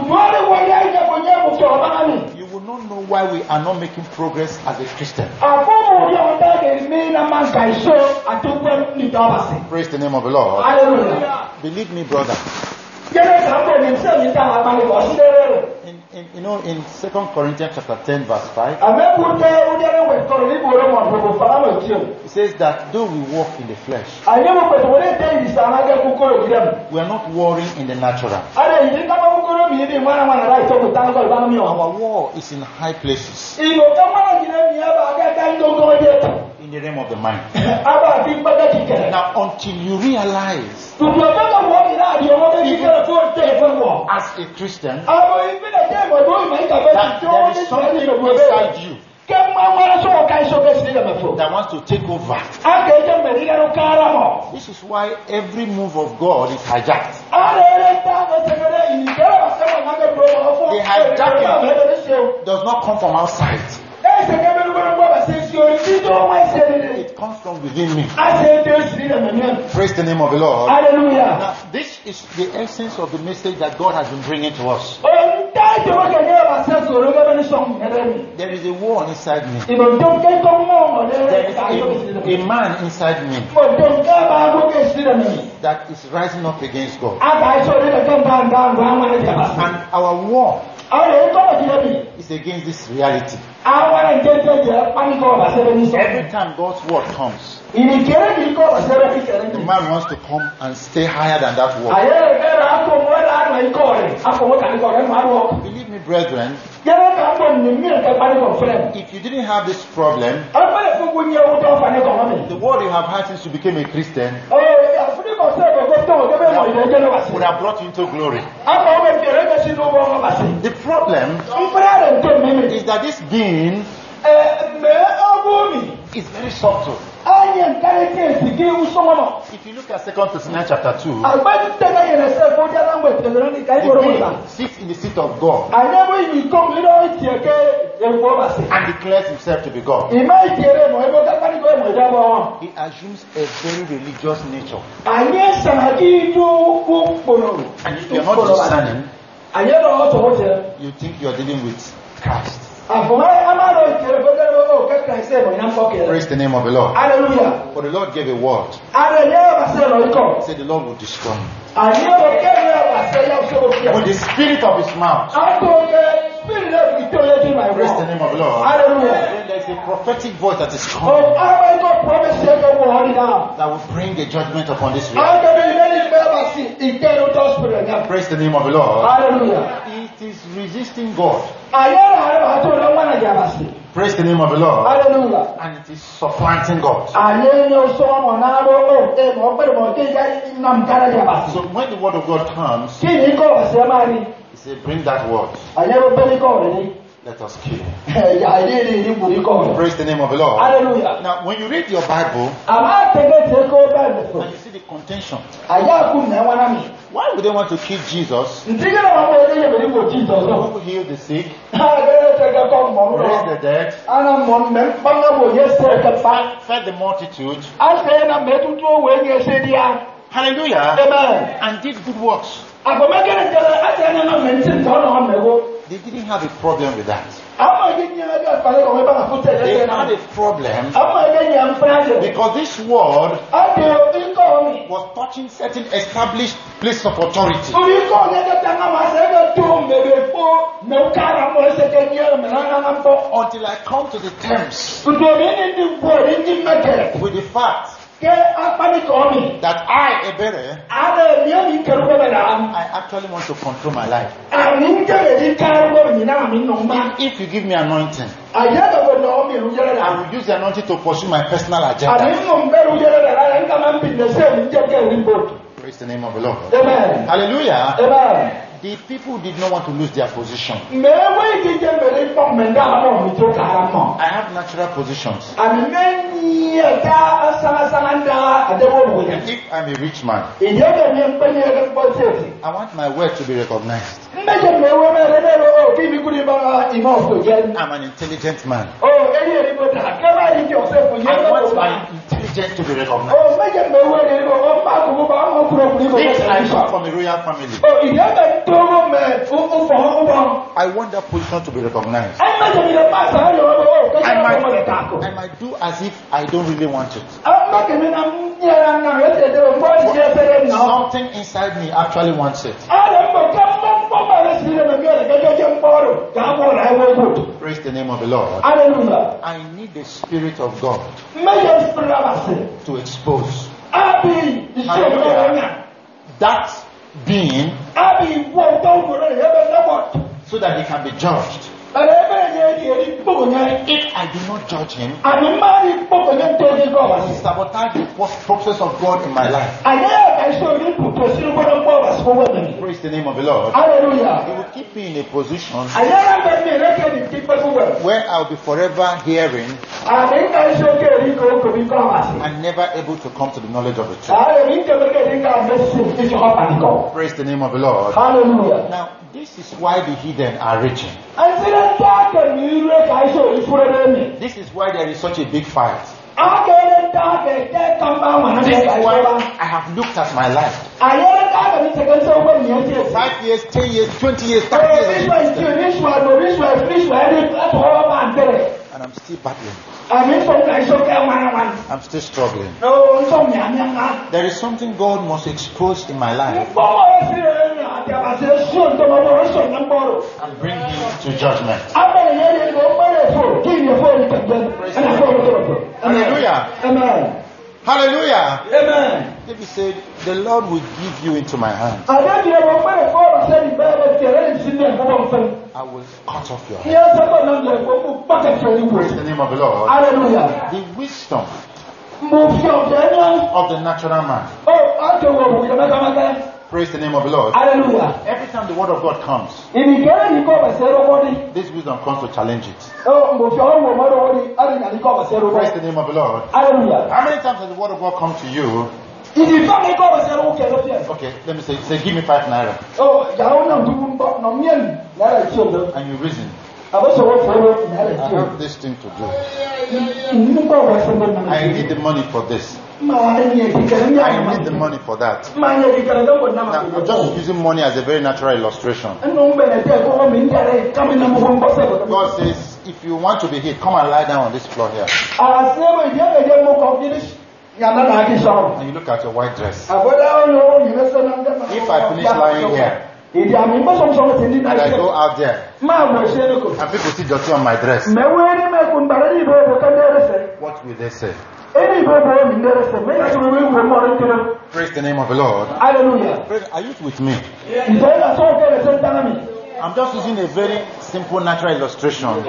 will not know why we are not making progress as a Christian. Praise the name of the Lord. Hallelujah. Believe me, brother. In 2 Corinthians chapter 10 verse 5, it says that though we walk in the flesh, we are not warring in the natural. Our war is in high places, in the realm of the mind. Now, until you realize, as a Christian, that there is something inside you that wants to take over. This is why every move of God is hijacked. The hijacking does not come from outside. It comes from within me. Praise the name of the Lord. Hallelujah. Now, this is the essence of the message that God has been bringing to us. There is a war inside me. There is a man inside me that is rising up against God. And our war is against this reality. Every time God's word comes, the man wants to come and stay higher than that word. Believe me, brethren, if you didn't have this problem, the word you have had since you became a Christian would have brought you into glory. The problem is that this being is very subtle. If you look at 2 Thessalonians chapter 2, the being sits in the seat of God and declares himself to be God. He assumes a very religious nature. And if you are not discerning, you think you are dealing with Christ. Praise the name of the Lord. Hallelujah. For the Lord gave a word. He said the Lord will destroy him. With the spirit of his mouth. Praise the name of the Lord. Hallelujah. Then there is a prophetic voice that is coming that will bring a judgment upon this realm. Praise the name of the Lord. Hallelujah. It is resisting God. Praise the name of the Lord. Hallelujah. And it is supplanting God. So when the word of God comes, he said, bring that word. Let us kill him. Praise the name of the Lord. Hallelujah. Now, when you read your Bible and you see the contention, why would they want to kill Jesus? Who heal the sick, raise the dead, fed the multitude, hallelujah, Amen. and did good works. They didn't have a problem with that. They had a problem because this word was touching certain established places of authority. Until I come to the terms with the fact that I, Ebere, I actually want to control my life. If you give me anointing, I will use the anointing to pursue my personal agenda. Praise the name of the Lord. Amen. Hallelujah. Amen. The people did not want to lose their position. I have natural positions. If I'm a rich man, I want my work to be recognized. I'm an intelligent man. I want my intelligence to be recognized. If I come from a royal family, I want that position to be recognized. I might do as if I don't really want it. Something inside me actually wants it. Praise the name of the Lord. I need the Spirit of God to expose. Hallelujah. That being, so that he can be judged. If I do not judge him, he sabotage the process of God in my life. Praise the name of the Lord. Hallelujah. He will keep me in a position where I'll be forever hearing and never able to come to the knowledge of the truth. Praise the name of the Lord. Hallelujah. Now, this is why the heathen are raging. This is why there is such a big fight. This is why I have looked at my life. 5 years, 10 years, 20 years, 30 years. And I'm still battling. I'm still struggling. There is something God must expose in my life and bring him to judgment. Hallelujah. Amen. Hallelujah. Amen. David said, the Lord will give you into my hands. I will cut off your head. Praise the name of the Lord. Hallelujah. The wisdom of the natural man. Praise the name of the Lord. Hallelujah. Every time the word of God comes, this wisdom comes to challenge it. Praise the name of the Lord. Hallelujah. How many times has the word of God come to you? Okay, let me say give me 5 naira. And you reason, I have this thing to do. I need the money for this. I need the money for that. Now, I'm just using money as a very natural illustration. God says, if you want to be healed, come and lie down on this floor here. If And you look at your white dress. If I finish lying here, and I go out there, and people see dirty on my dress, what will they say? Praise the name of the Lord. Hallelujah. Are you with me? Yeah. I'm just using a very simple natural illustration to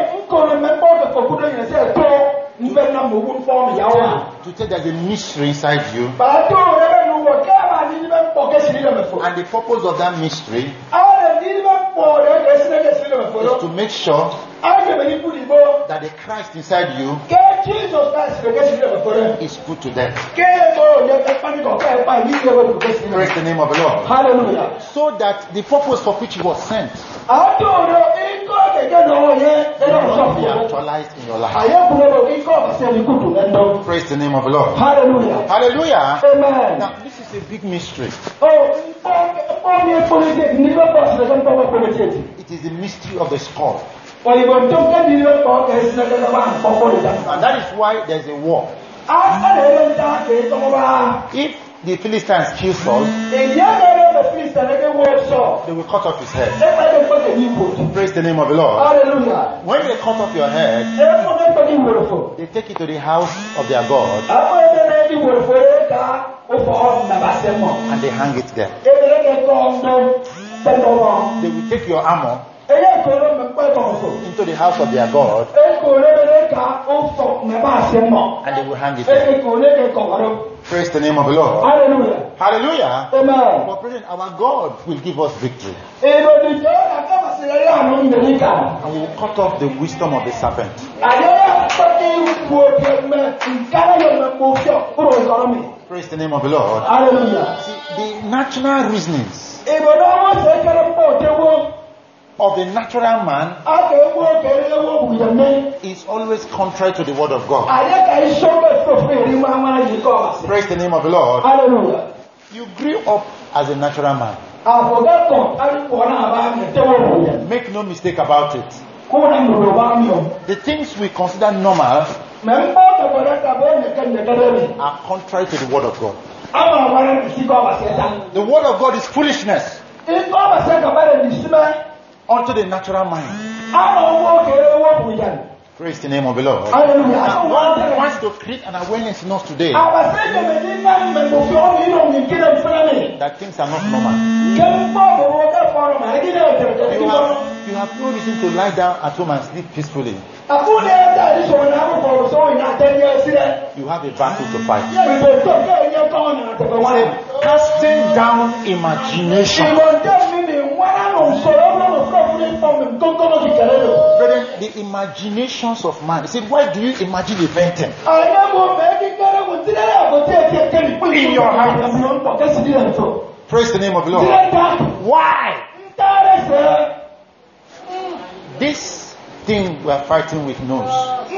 say there's a mystery inside you, and the purpose of that mystery is to make sure that the Christ inside you is put to death. Praise the name of the Lord. Hallelujah. So that the purpose for which he was sent be actualized in your life. Praise the name of the Lord. Hallelujah. Hallelujah. Amen. Now this is a big mystery. It is the mystery of the skull. And that is why there's a war. If the Philistines kill Saul, they will cut off his head. Praise the name of the Lord. Hallelujah. When they cut off your head, they take it to the house of their God and they hang it there. They will take your armor into the house of their God and they will hang it there. Praise the name of the Lord. Hallelujah. Hallelujah. Amen. But brethren, our God will give us victory. And And we will cut off the wisdom of the serpent. Praise the name of the Lord. Hallelujah. See, the natural reasonings of the natural man is always contrary to the word of God. Praise the name of the Lord. Hallelujah. You grew up as a natural man. Make no mistake about it. The things we consider normal are contrary to the word of God. The word of God is foolishness unto the natural mind. Praise the name of the Lord. Now, God wants to create an awareness in us today that things are not normal. You have no reason to lie down at home and sleep peacefully. You have a battle to fight. Casting down imagination. Brethren, the imaginations of man. You see, why do you imagine eventing in your heart? Praise the name of the Lord. Why? This thing we are fighting with knows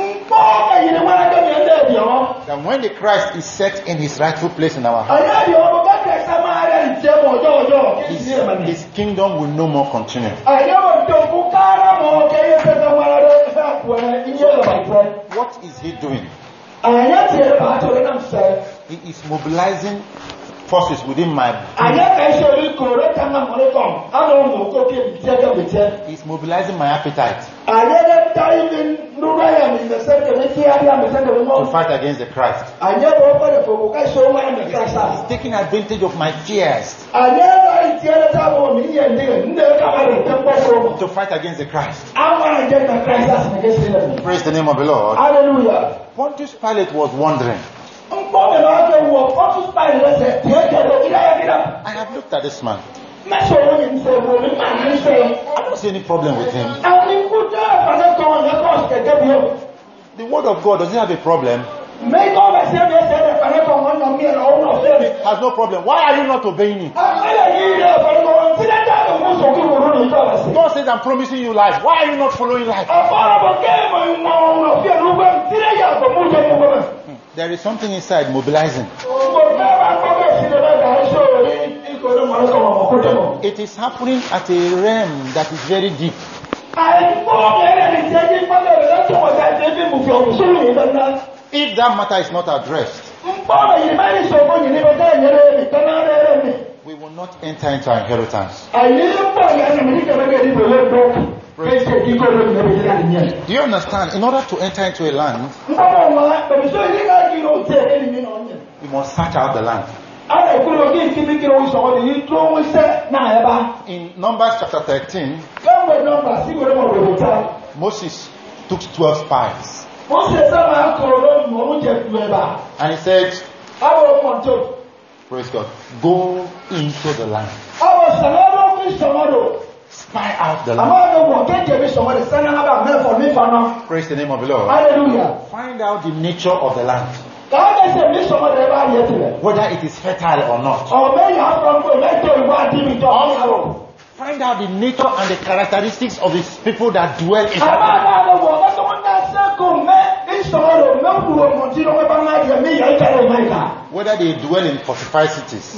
that when the Christ is set in his rightful place in our heart, his kingdom will no more continue. What is he doing? He is mobilizing forces within my He's mobilizing my appetite to fight against the Christ. He's taking advantage of my fears to fight against the Christ. Praise the name of the Lord. Hallelujah. Pontius Pilate was wondering. I have looked at this man. I don't see any problem with him. The word of God, does it have a problem? It has no problem. Why are you not obeying it? God says, I'm promising you life. Why are you not following life? There is something inside mobilizing. It is happening at a realm that is very deep. If that matter is not addressed, we will not enter into our inheritance. Do you understand? In order to enter into a land, we must search out the land. In Numbers chapter 13, Moses took 12 spies. And he said, praise God, go into the land. Spy out the land. Praise the name of the Lord. Hallelujah. Find out the nature of the land. Whether it is fertile or not. Find out the nature and the characteristics of the people that dwell in that land. Whether they dwell in fortified cities.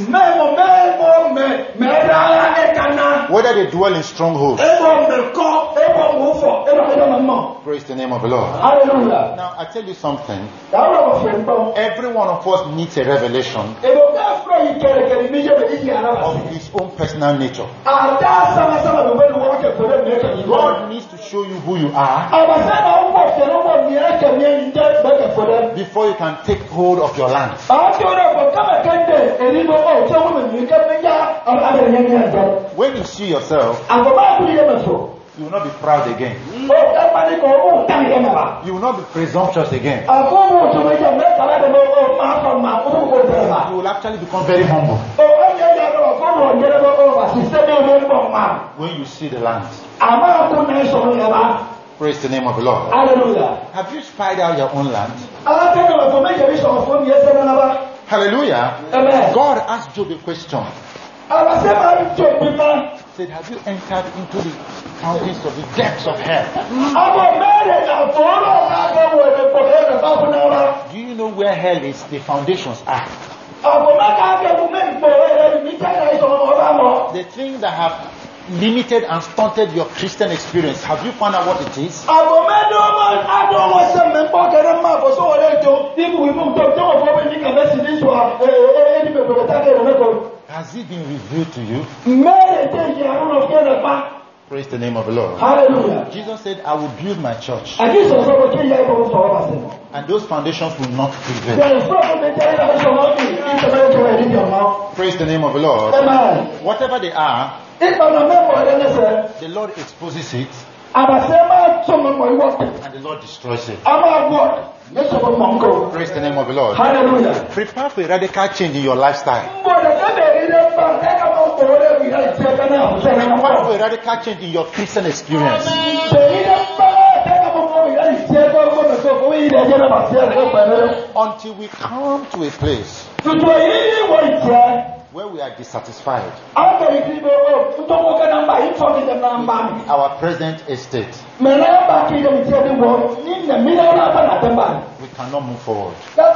Whether they dwell in strongholds. Praise the name of the Lord. Hallelujah. Now I tell you something. Every one of us needs a revelation of his own personal nature. God needs to show you who you are before you can take hold of your land. When you see yourself, you will not be proud again. You will not be presumptuous again. You will actually become very humble when you see the land. Praise the name of the Lord. Hallelujah. Have you spied out your own land? Hallelujah. Amen. God asked Job a question. Said, have you entered into the fountains of the depths of hell? Do you know where hell is? The foundations are. The things that have limited and stunted your Christian experience, have you found out what it is? Has it been revealed to you? Praise the name of the Lord. Hallelujah. Jesus said, I will build my church, And and those foundations will not prevail. Praise the name of the Lord. Amen. Whatever they are, the Lord exposes it, and the Lord destroys it. Praise the name of the Lord. Hallelujah. Prepare for a radical change in your lifestyle. Prepare for a radical change in your Christian experience. Until we come to a place where we are dissatisfied with our present estate, we cannot move forward.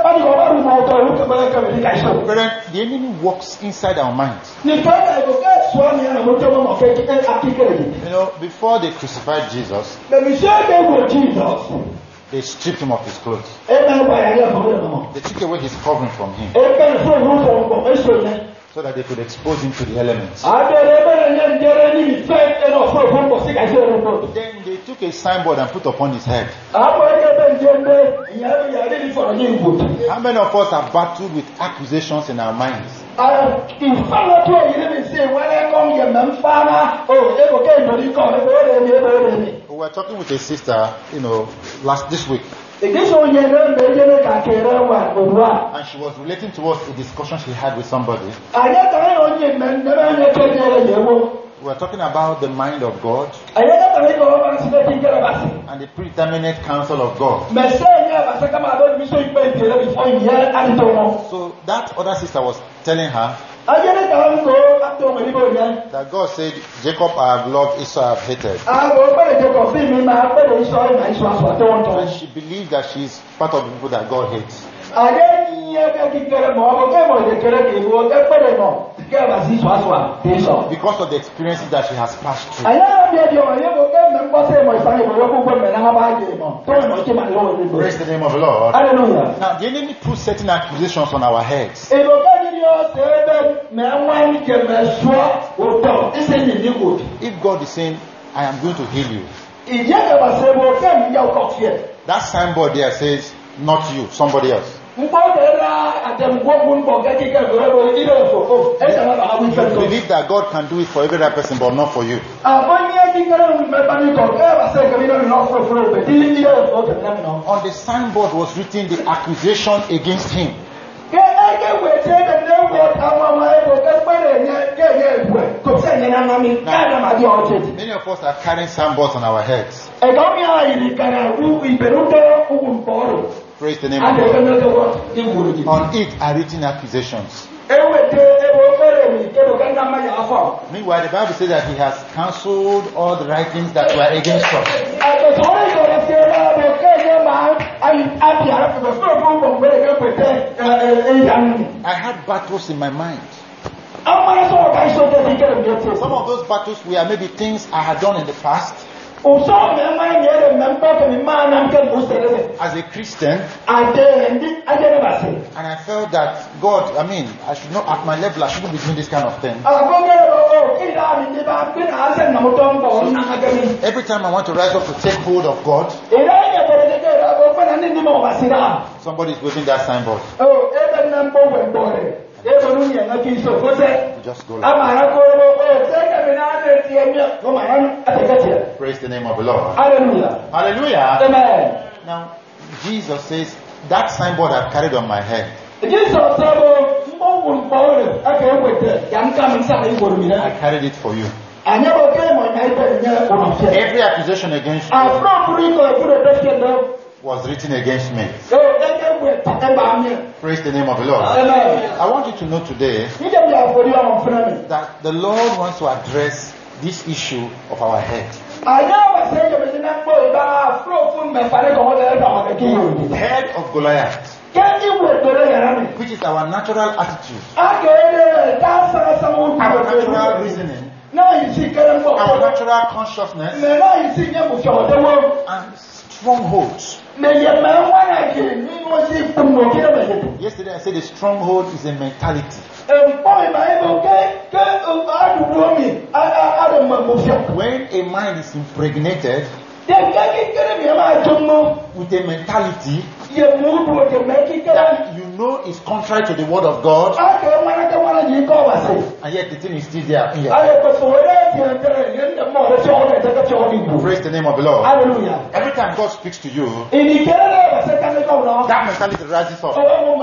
Brethren, the enemy works inside our minds. Before they crucified Jesus, they stripped him of his clothes. They took away his covering from him so that they could expose him to the elements. Then they took a signboard and put upon his head. How many of us have battled with accusations in our minds? We were talking with a sister, this week. And she was relating to us a discussion she had with somebody. We were talking about the mind of God and the predeterminate counsel of God. So that other sister was telling her that God said, Jacob I have loved, Esau I have hated. And she believes that she is part of the people that God hates. because of the experiences that she has passed through. Praise the name of the Lord. Hallelujah. Now, the enemy puts certain accusations on our heads. If God is saying, I am going to heal you, that signboard there says, not you, somebody else. You believe that God can do it for every other person, but not for you. On the signboard was written the accusation against him. Now, many of us are carrying signboards on our heads. Praise the name of God. On it are written accusations. Meanwhile, the Bible says that he has cancelled all the writings that were against us. I had battles in my mind. Some of those battles were maybe things I had done in the past. As a Christian, and I felt that God, I should not, at my level, I shouldn't be doing this kind of thing. Every time I want to rise up to take hold of God, somebody is waving that signboard. You just go like praise the name of the Lord. Hallelujah. Hallelujah. Amen. Now, Jesus says, that signboard I've carried on my head. I carried it for you. Every accusation against you was written against me. Praise the name of the Lord. I want you to know today that the Lord wants to address this issue of our head. The head of Goliath, which is our natural attitude, our natural reasoning, our natural consciousness, and strongholds. Yesterday I said the stronghold is a mentality. When a mind is impregnated with a mentality that you know is contrary to the word of God, and yet the thing is still there in your head. Praise the name of the Lord. Hallelujah. Every time God speaks to you, that mentality rises up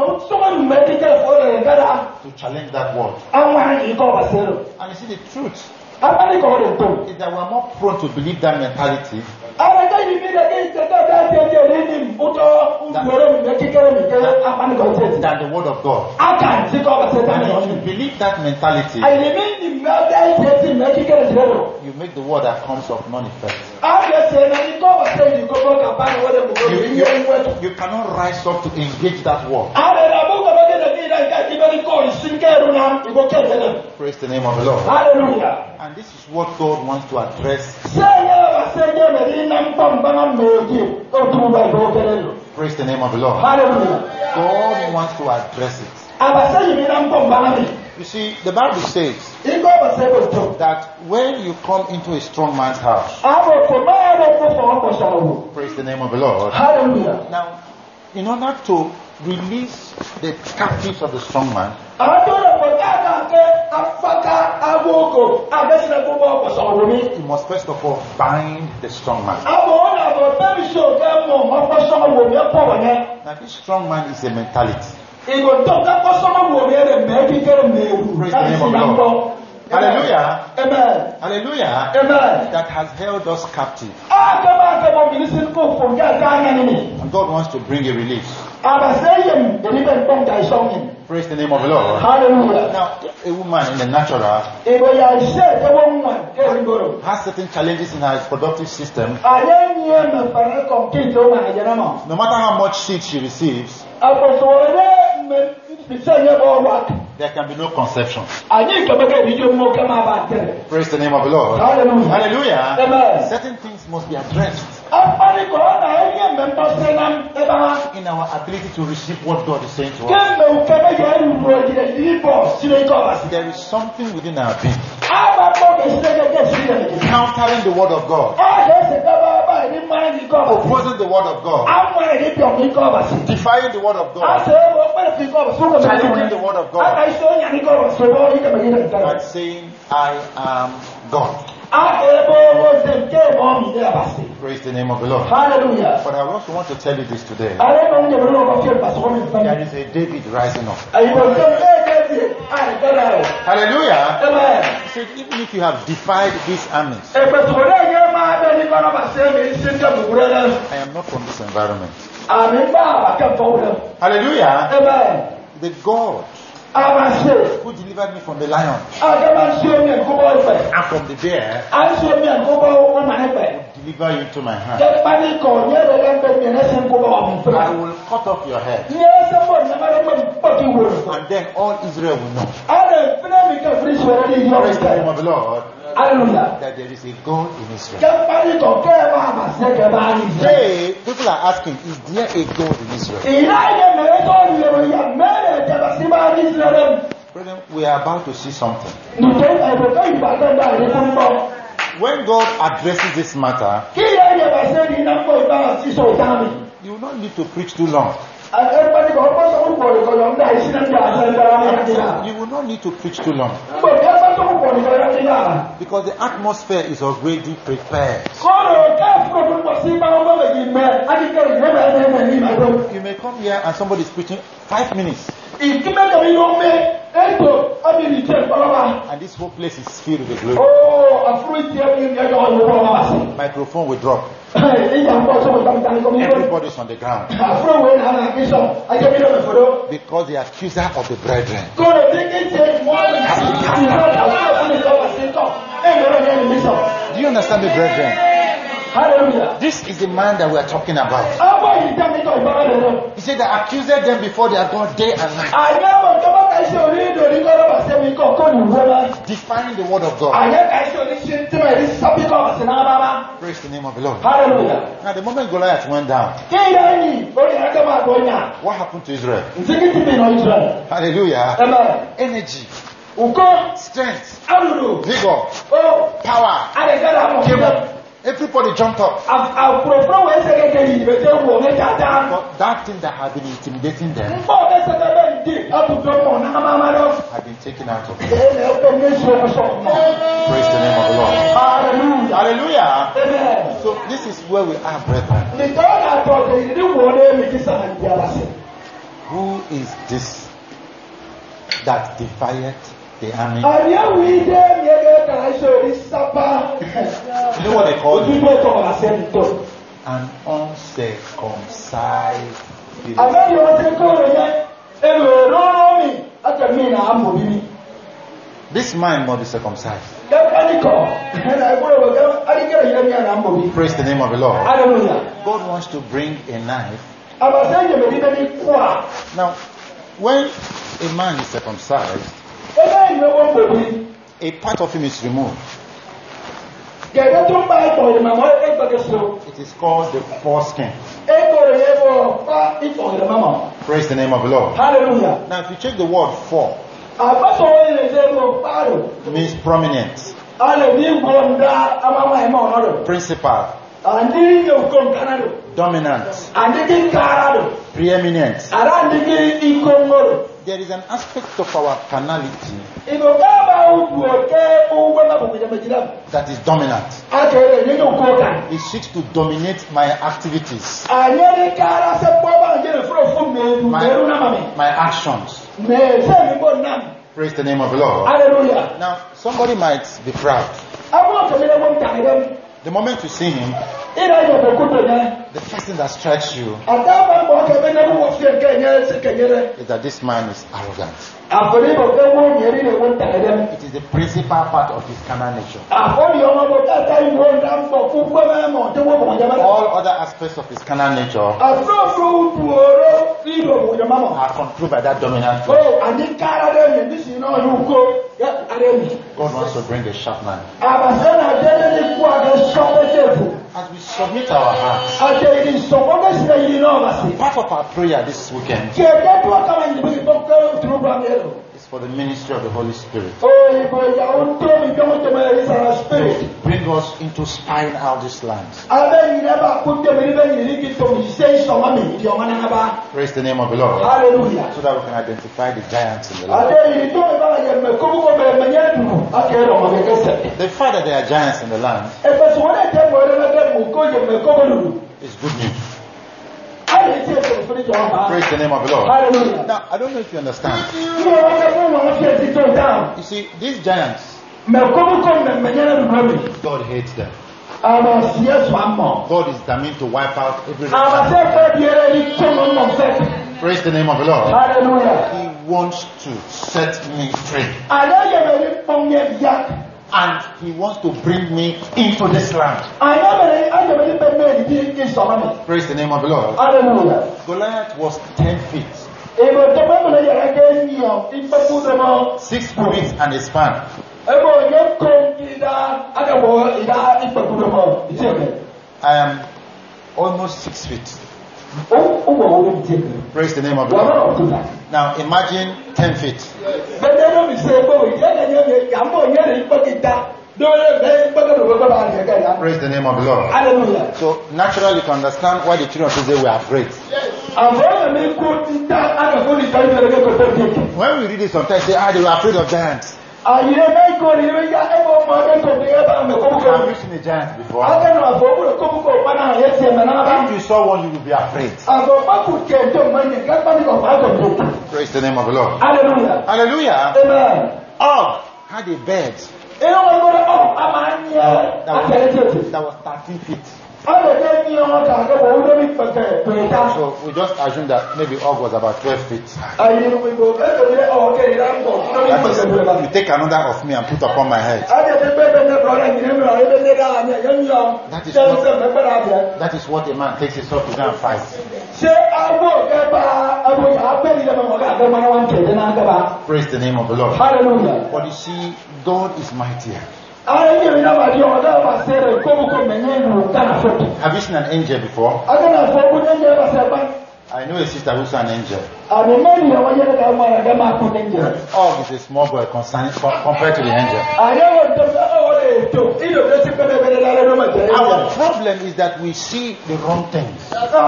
to challenge that word. And you see, the truth is that we are more prone to believe that mentality than the word of God. And if you believe that mentality, you make the word that comes of none effect. You cannot rise up to engage that word. Praise the name of the Lord. Hallelujah. And this is what God wants to address. Praise the name of the Lord. Hallelujah. God wants to address it. You see, the Bible says that when you come into a strong man's house, praise the name of the Lord. Hallelujah. Now, in order to release the captives of the strong man, you must first of all bind the strong man. Now, this strong man is a mentality. Praise the name of the Lord. Hallelujah. Amen. Hallelujah. Amen. That has held us captive. And God wants to bring a release. Praise the name of the Lord. Hallelujah. Now, if a woman in the natural has certain challenges in her reproductive system, no matter how much seed she receives, there can be no conception. Praise Praise the name of the Lord. Hallelujah. Hallelujah. Amen. Certain things must be addressed in our ability to receive what God is saying to us. There is something within our being countering the word of God, opposing the word of God, defying the word of God, challenging the word of God, and saying, I am God. Praise the name of the Lord. Hallelujah. But I also want to tell you this today. There is a David rising up. Hallelujah. He said, even if you have defied these armies, I am not from this environment. Hallelujah. The God who delivered me from the lion and from the bear will deliver you into my hand. I will cut off your head, and then all Israel will know. Praise the name of the Lord. Hallelujah. That there is a God in Israel. Today, people are asking, is there a God in Israel? Brethren, we are about to see something. When God addresses this matter, you will not need to preach too long. You will not need to preach too long, because the atmosphere is already prepared. You may come here and somebody is preaching 5 minutes, and this whole place is filled with the glory. Microphone will drop. Everybody's on the ground, because the accuser of the brethren. Do you understand me, brethren? Hallelujah. This is the man that we are talking about. He said that accuser them before their God day and night, defying the word of God. Praise the name of the Lord. Hallelujah. Now the moment Goliath went down, what happened to Israel? Hallelujah. Energy, strength, vigor, power came up. Everybody jumped up. But that thing that had been intimidating them had been taken out of them. Praise the name of the Lord. Hallelujah. So this is where we are, brethren. Who is this that defieth the army? You know what they call it? An uncircumcised Philistine. This man must be circumcised. Praise the name of the Lord. God wants to bring a knife. Now, when a man is circumcised, a part of him is removed. It is called the foreskin. Praise the name of the Lord. Hallelujah. Now, if you check the word for, it means prominent, principal, dominant, preeminent. There is an aspect of our carnality that is dominant. It seeks to dominate my activities, my actions. Praise the name of the Lord. Hallelujah. Now, somebody might be proud. The moment you see him, the first thing that strikes you is that this man is arrogant. It is the principal part of his carnal nature. All other aspects of his carnal nature are controlled by that dominant force. God wants to bring a sharp man. As we submit our hearts, part of our prayer this weekend is for the ministry of the Holy Spirit. Bring us into spying out this land. Praise the name of the Lord. Hallelujah. So that we can identify the giants in the land. The fact that there are giants in the land is good news. Praise the name of the Lord. Hallelujah. Now, I don't know if you understand. You see, these giants, God hates them. God is determined to wipe out every Praise the name of the Lord. Hallelujah. He wants to set me free. And He wants to bring me into this land. Praise the name of the Lord. Hallelujah. Goliath was 10 feet. 6 feet and a span. I am almost 6 feet. Praise the name of the Lord. Now imagine 10 feet. Praise the name of the Lord. Hallelujah. So naturally you can understand why the children of Israel were afraid. When we read it sometimes they say, they were afraid of giants. Have you seen a giant before? If you saw one, you would be afraid. Praise the name of the Lord. Hallelujah. Hallelujah. Amen. Oh, had a bed that was 13 feet. So we just assume that maybe Og was about 12 feet. That is, you take another of me and put upon my head. That is what a man takes himself to go and fight. Praise the name of the Lord. Hallelujah. But you see, God is mightier. Have you seen an angel before? I know a sister who's an angel. Og is a small boy compared to the angel. Our problem is that we see the wrong things.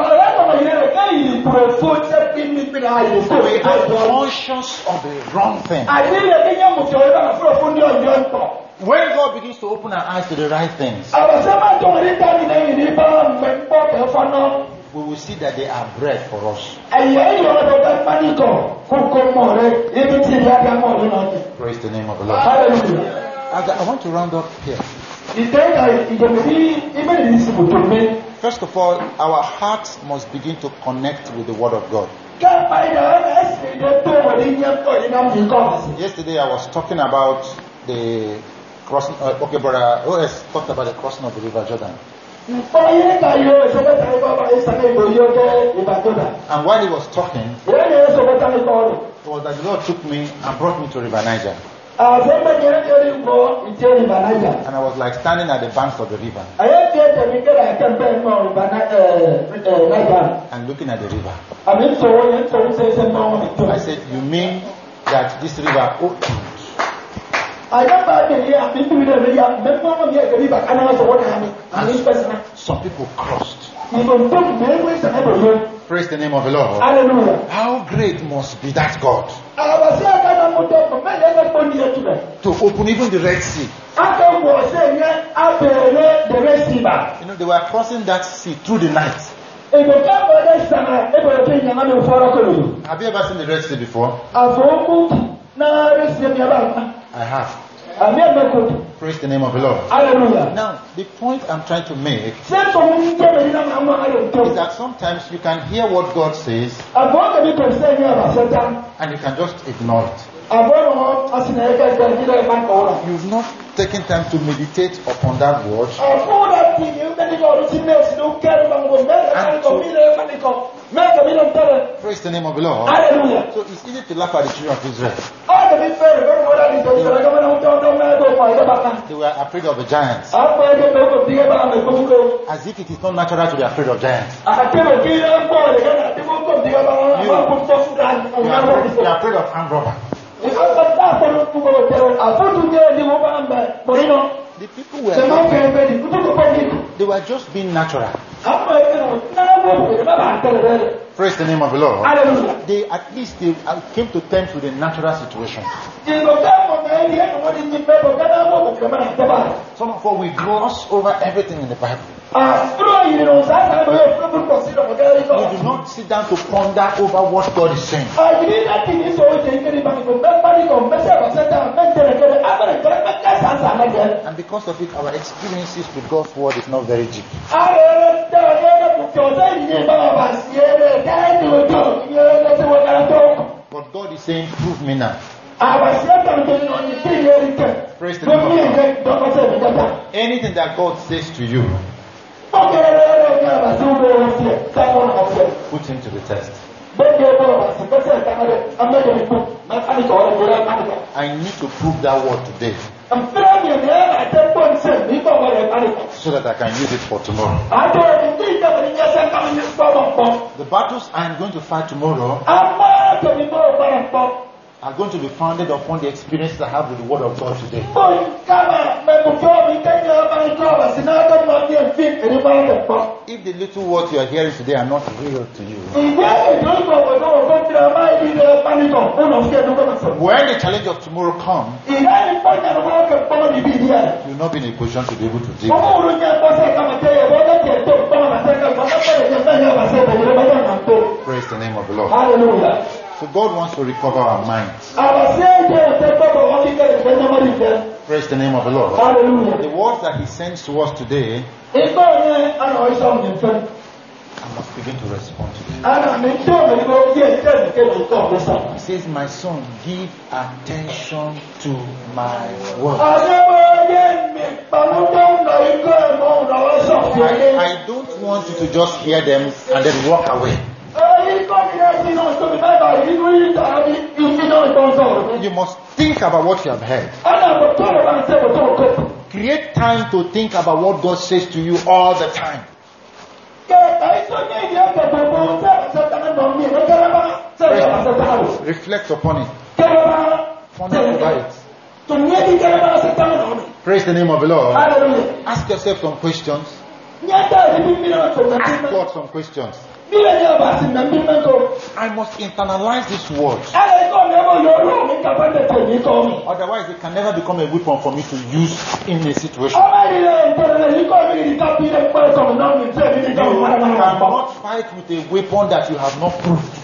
We are conscious of the wrong thing. When God begins to open our eyes to the right things, we will see that they are bread for us. Praise the name of the Lord. I want to round up here. First of all, our hearts must begin to connect with the Word of God. Yesterday I was talking about the crossing. Okay, brother OS talked about the crossing of the River Jordan. And while he was talking, it was that the Lord took me and brought me to River Niger. And I was like standing at the banks of the river and looking at the river. I said, you mean that this river opened? Some people crossed. Praise the name of the Lord. Hallelujah. How great must be that God to open even the Red Sea. You know, they were crossing that sea through the night. Have you ever seen the Red Sea before? I have. Praise the name of the Lord. Hallelujah. Now, the point I'm trying to make is that sometimes you can hear what God says and you can just ignore it. You've not taken time to meditate upon that word Praise the name of the Lord. Hallelujah. So it's easy to laugh at the children of Israel. They were afraid of the giants. As if it is not natural to be afraid of giants. You are afraid of armed robbers. The people were they were just being natural. Praise the name of the Lord. Hallelujah. They at least they came to terms with the natural situation. Some of us we gloss over everything in the Bible. We do not sit down to ponder over what God is saying. And because of it, our experiences with God's word is not very deep. But God is saying, prove me now. Praise the Lord. Anything that God says to you, put him to the test. I need to prove that word today so that I can use it for tomorrow. The battles I am going to fight tomorrow are going to be founded upon the experiences I have with the Word of God today. If the little words you are hearing today are not real to you, when the challenge of tomorrow comes, you will not be in a position to be able to deal with it. Praise the name of the Lord. Hallelujah. So God wants to recover our minds. Praise the name of the Lord. Hallelujah. The words that He sends to us today, I must begin to respond to them. He says, my son, give attention to my words. I don't want you to just hear them and then walk away. You must think about what you have heard. Create time to think about what God says to you all the time. Reflect upon it. Ponder over it. Praise the name of the Lord. Ask yourself some questions. Ask God some questions. I must internalize this word. Otherwise, it can never become a weapon for me to use in a situation. You cannot fight with a weapon that you have not proved.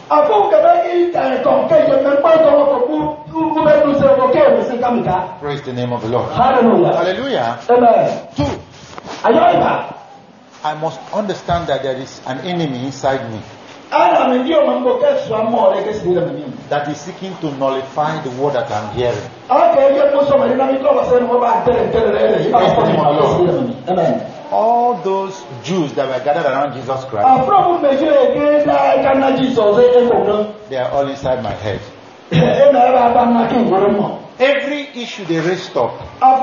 Praise the name of the Lord. Hallelujah. Amen. 2. I must understand that there is an enemy inside me that is seeking to nullify the word that I'm hearing. Amen. All those Jews that were gathered around Jesus Christ, they are all inside my head. Every issue they raised up,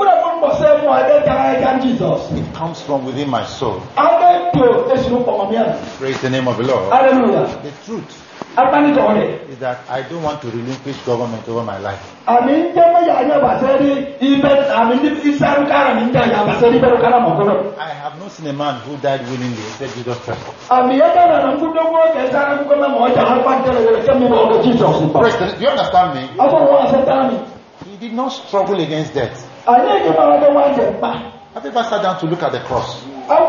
it comes from within my soul. Praise the name of the Lord. Hallelujah. The truth is that I don't want to relinquish government over my life. I have not seen a man who died willingly except Jesus Christ. Do you understand me? He did not struggle against death. Have you ever sat down to look at the cross?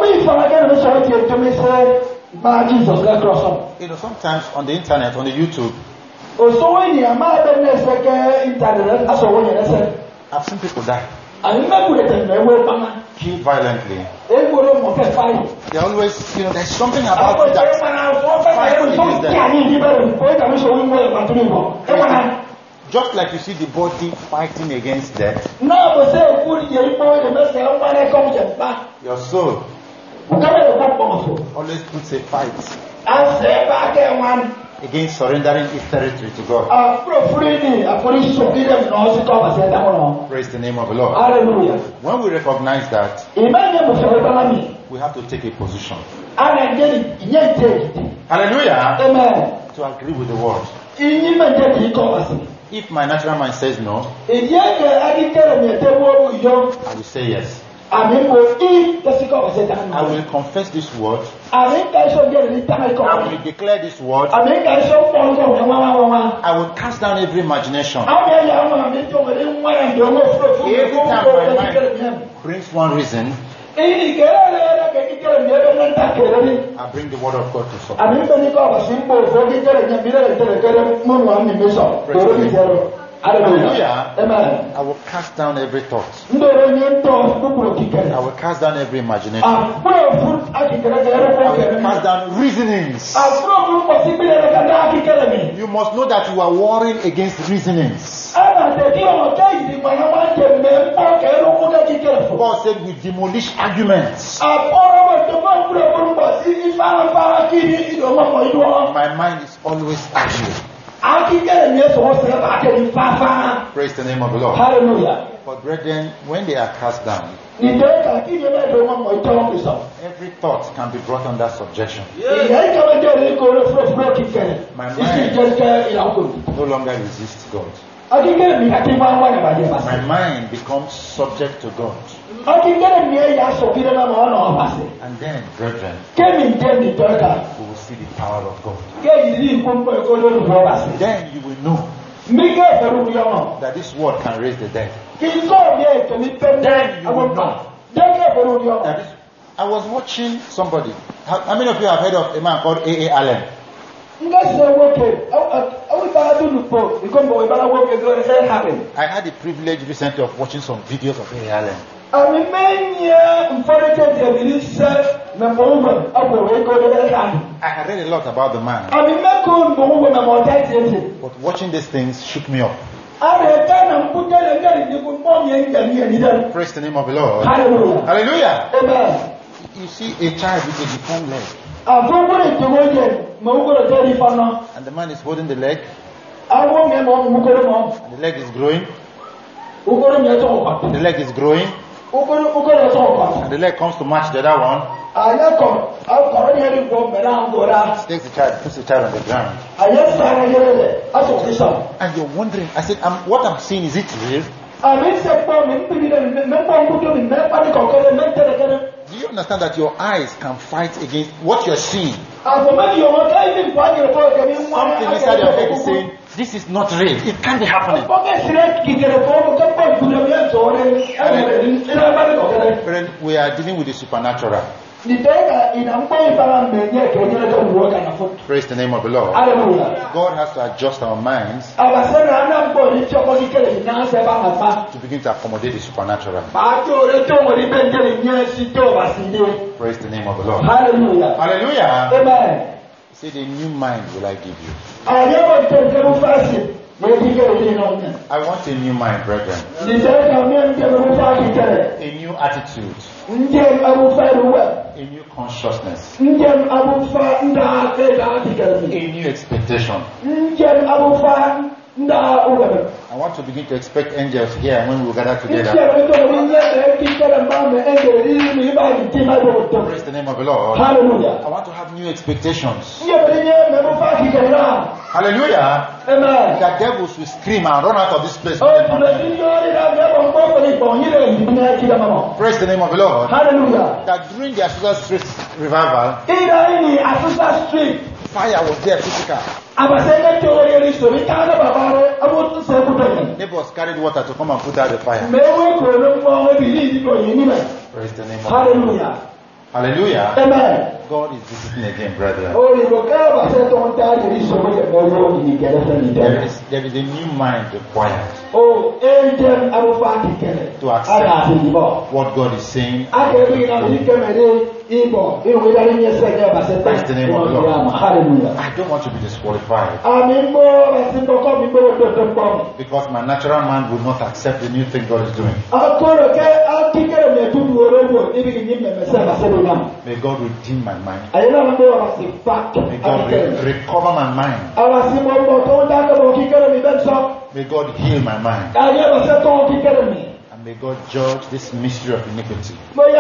You know, sometimes on the internet, on the YouTube, I've seen people die. Killed violently. They always, you know, there's something about it that just like you see the body fighting against death, your soul always puts a fight against surrendering its territory to God. Praise the name of the Lord. Hallelujah. When we recognize that, we have to take a position. Hallelujah. Amen. To agree with the word. If my natural mind says no, I will say yes. I will confess this word. I will declare this word. I will cast down every imagination. Every time my mind brings one reason, I bring the word of God to support. Hallelujah. Amen. I will cast down every thought. I will cast down every imagination. I will cast down reasonings. You must know that you are warring against reasonings. God said we demolish arguments. My mind is always arguing. Praise the name of the Lord. Hallelujah. But brethren, when they are cast down, every thought can be brought under subjection. My mind no longer resists God. My mind becomes subject to God. And then, brethren, we will see the power of God. Then you will know that this word can raise the dead. Then you will know that this. I was watching somebody. How many of you have heard of a man called A.A. Allen? I had the privilege recently of watching some videos of A.A. Allen. I had read a lot about the man, but watching these things shook me up. Praise the name of the Lord. Hallelujah. Hallelujah. Amen. You see a child with a deformed leg, and the man is holding the leg, and the leg is growing. The leg is growing, and the leg comes to match the other one. Takes the child, puts the child on the ground, and you're wondering. I said, what I'm seeing, is it real? Do you understand that your eyes can fight against what you're seeing? Something inside your head is saying, this is not real. It can't be happening. Friend, we are dealing with the supernatural. Praise the name of the Lord. God has to adjust our minds to begin to accommodate the supernatural. Praise the name of the Lord. Hallelujah. Hallelujah. Amen. Say, the new mind will I give you. I want a new mind, brethren. A new attitude. A new consciousness. A new expectation. I want to begin to expect angels here when we gather together. Praise the name of the Lord. Hallelujah. I want to have new expectations. Hallelujah. Amen. That devils will scream and run out of this place. Praise the name of the Lord. Hallelujah. That during the Azusa Street revival, fire was there physical. Neighbors carried water to come and put out the fire. Praise the name of Hallelujah. God. Hallelujah. Amen. God is visiting again, brethren. There is a new mind required to accept what God is saying. Praise the name of the Lord. I don't want to be disqualified because my natural man will not accept the new thing God is doing. May God redeem my mind. May May God recover my mind. May God heal my mind. And may God judge this mystery of iniquity. In the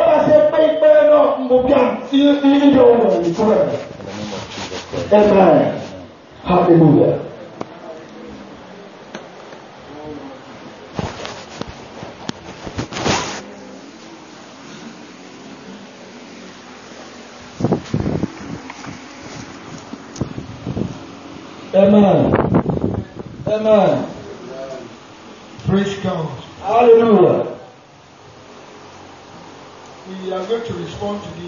name of Jesus Christ. Amen. Hallelujah. Amen. Amen. Praise God. Hallelujah. We are going to respond to the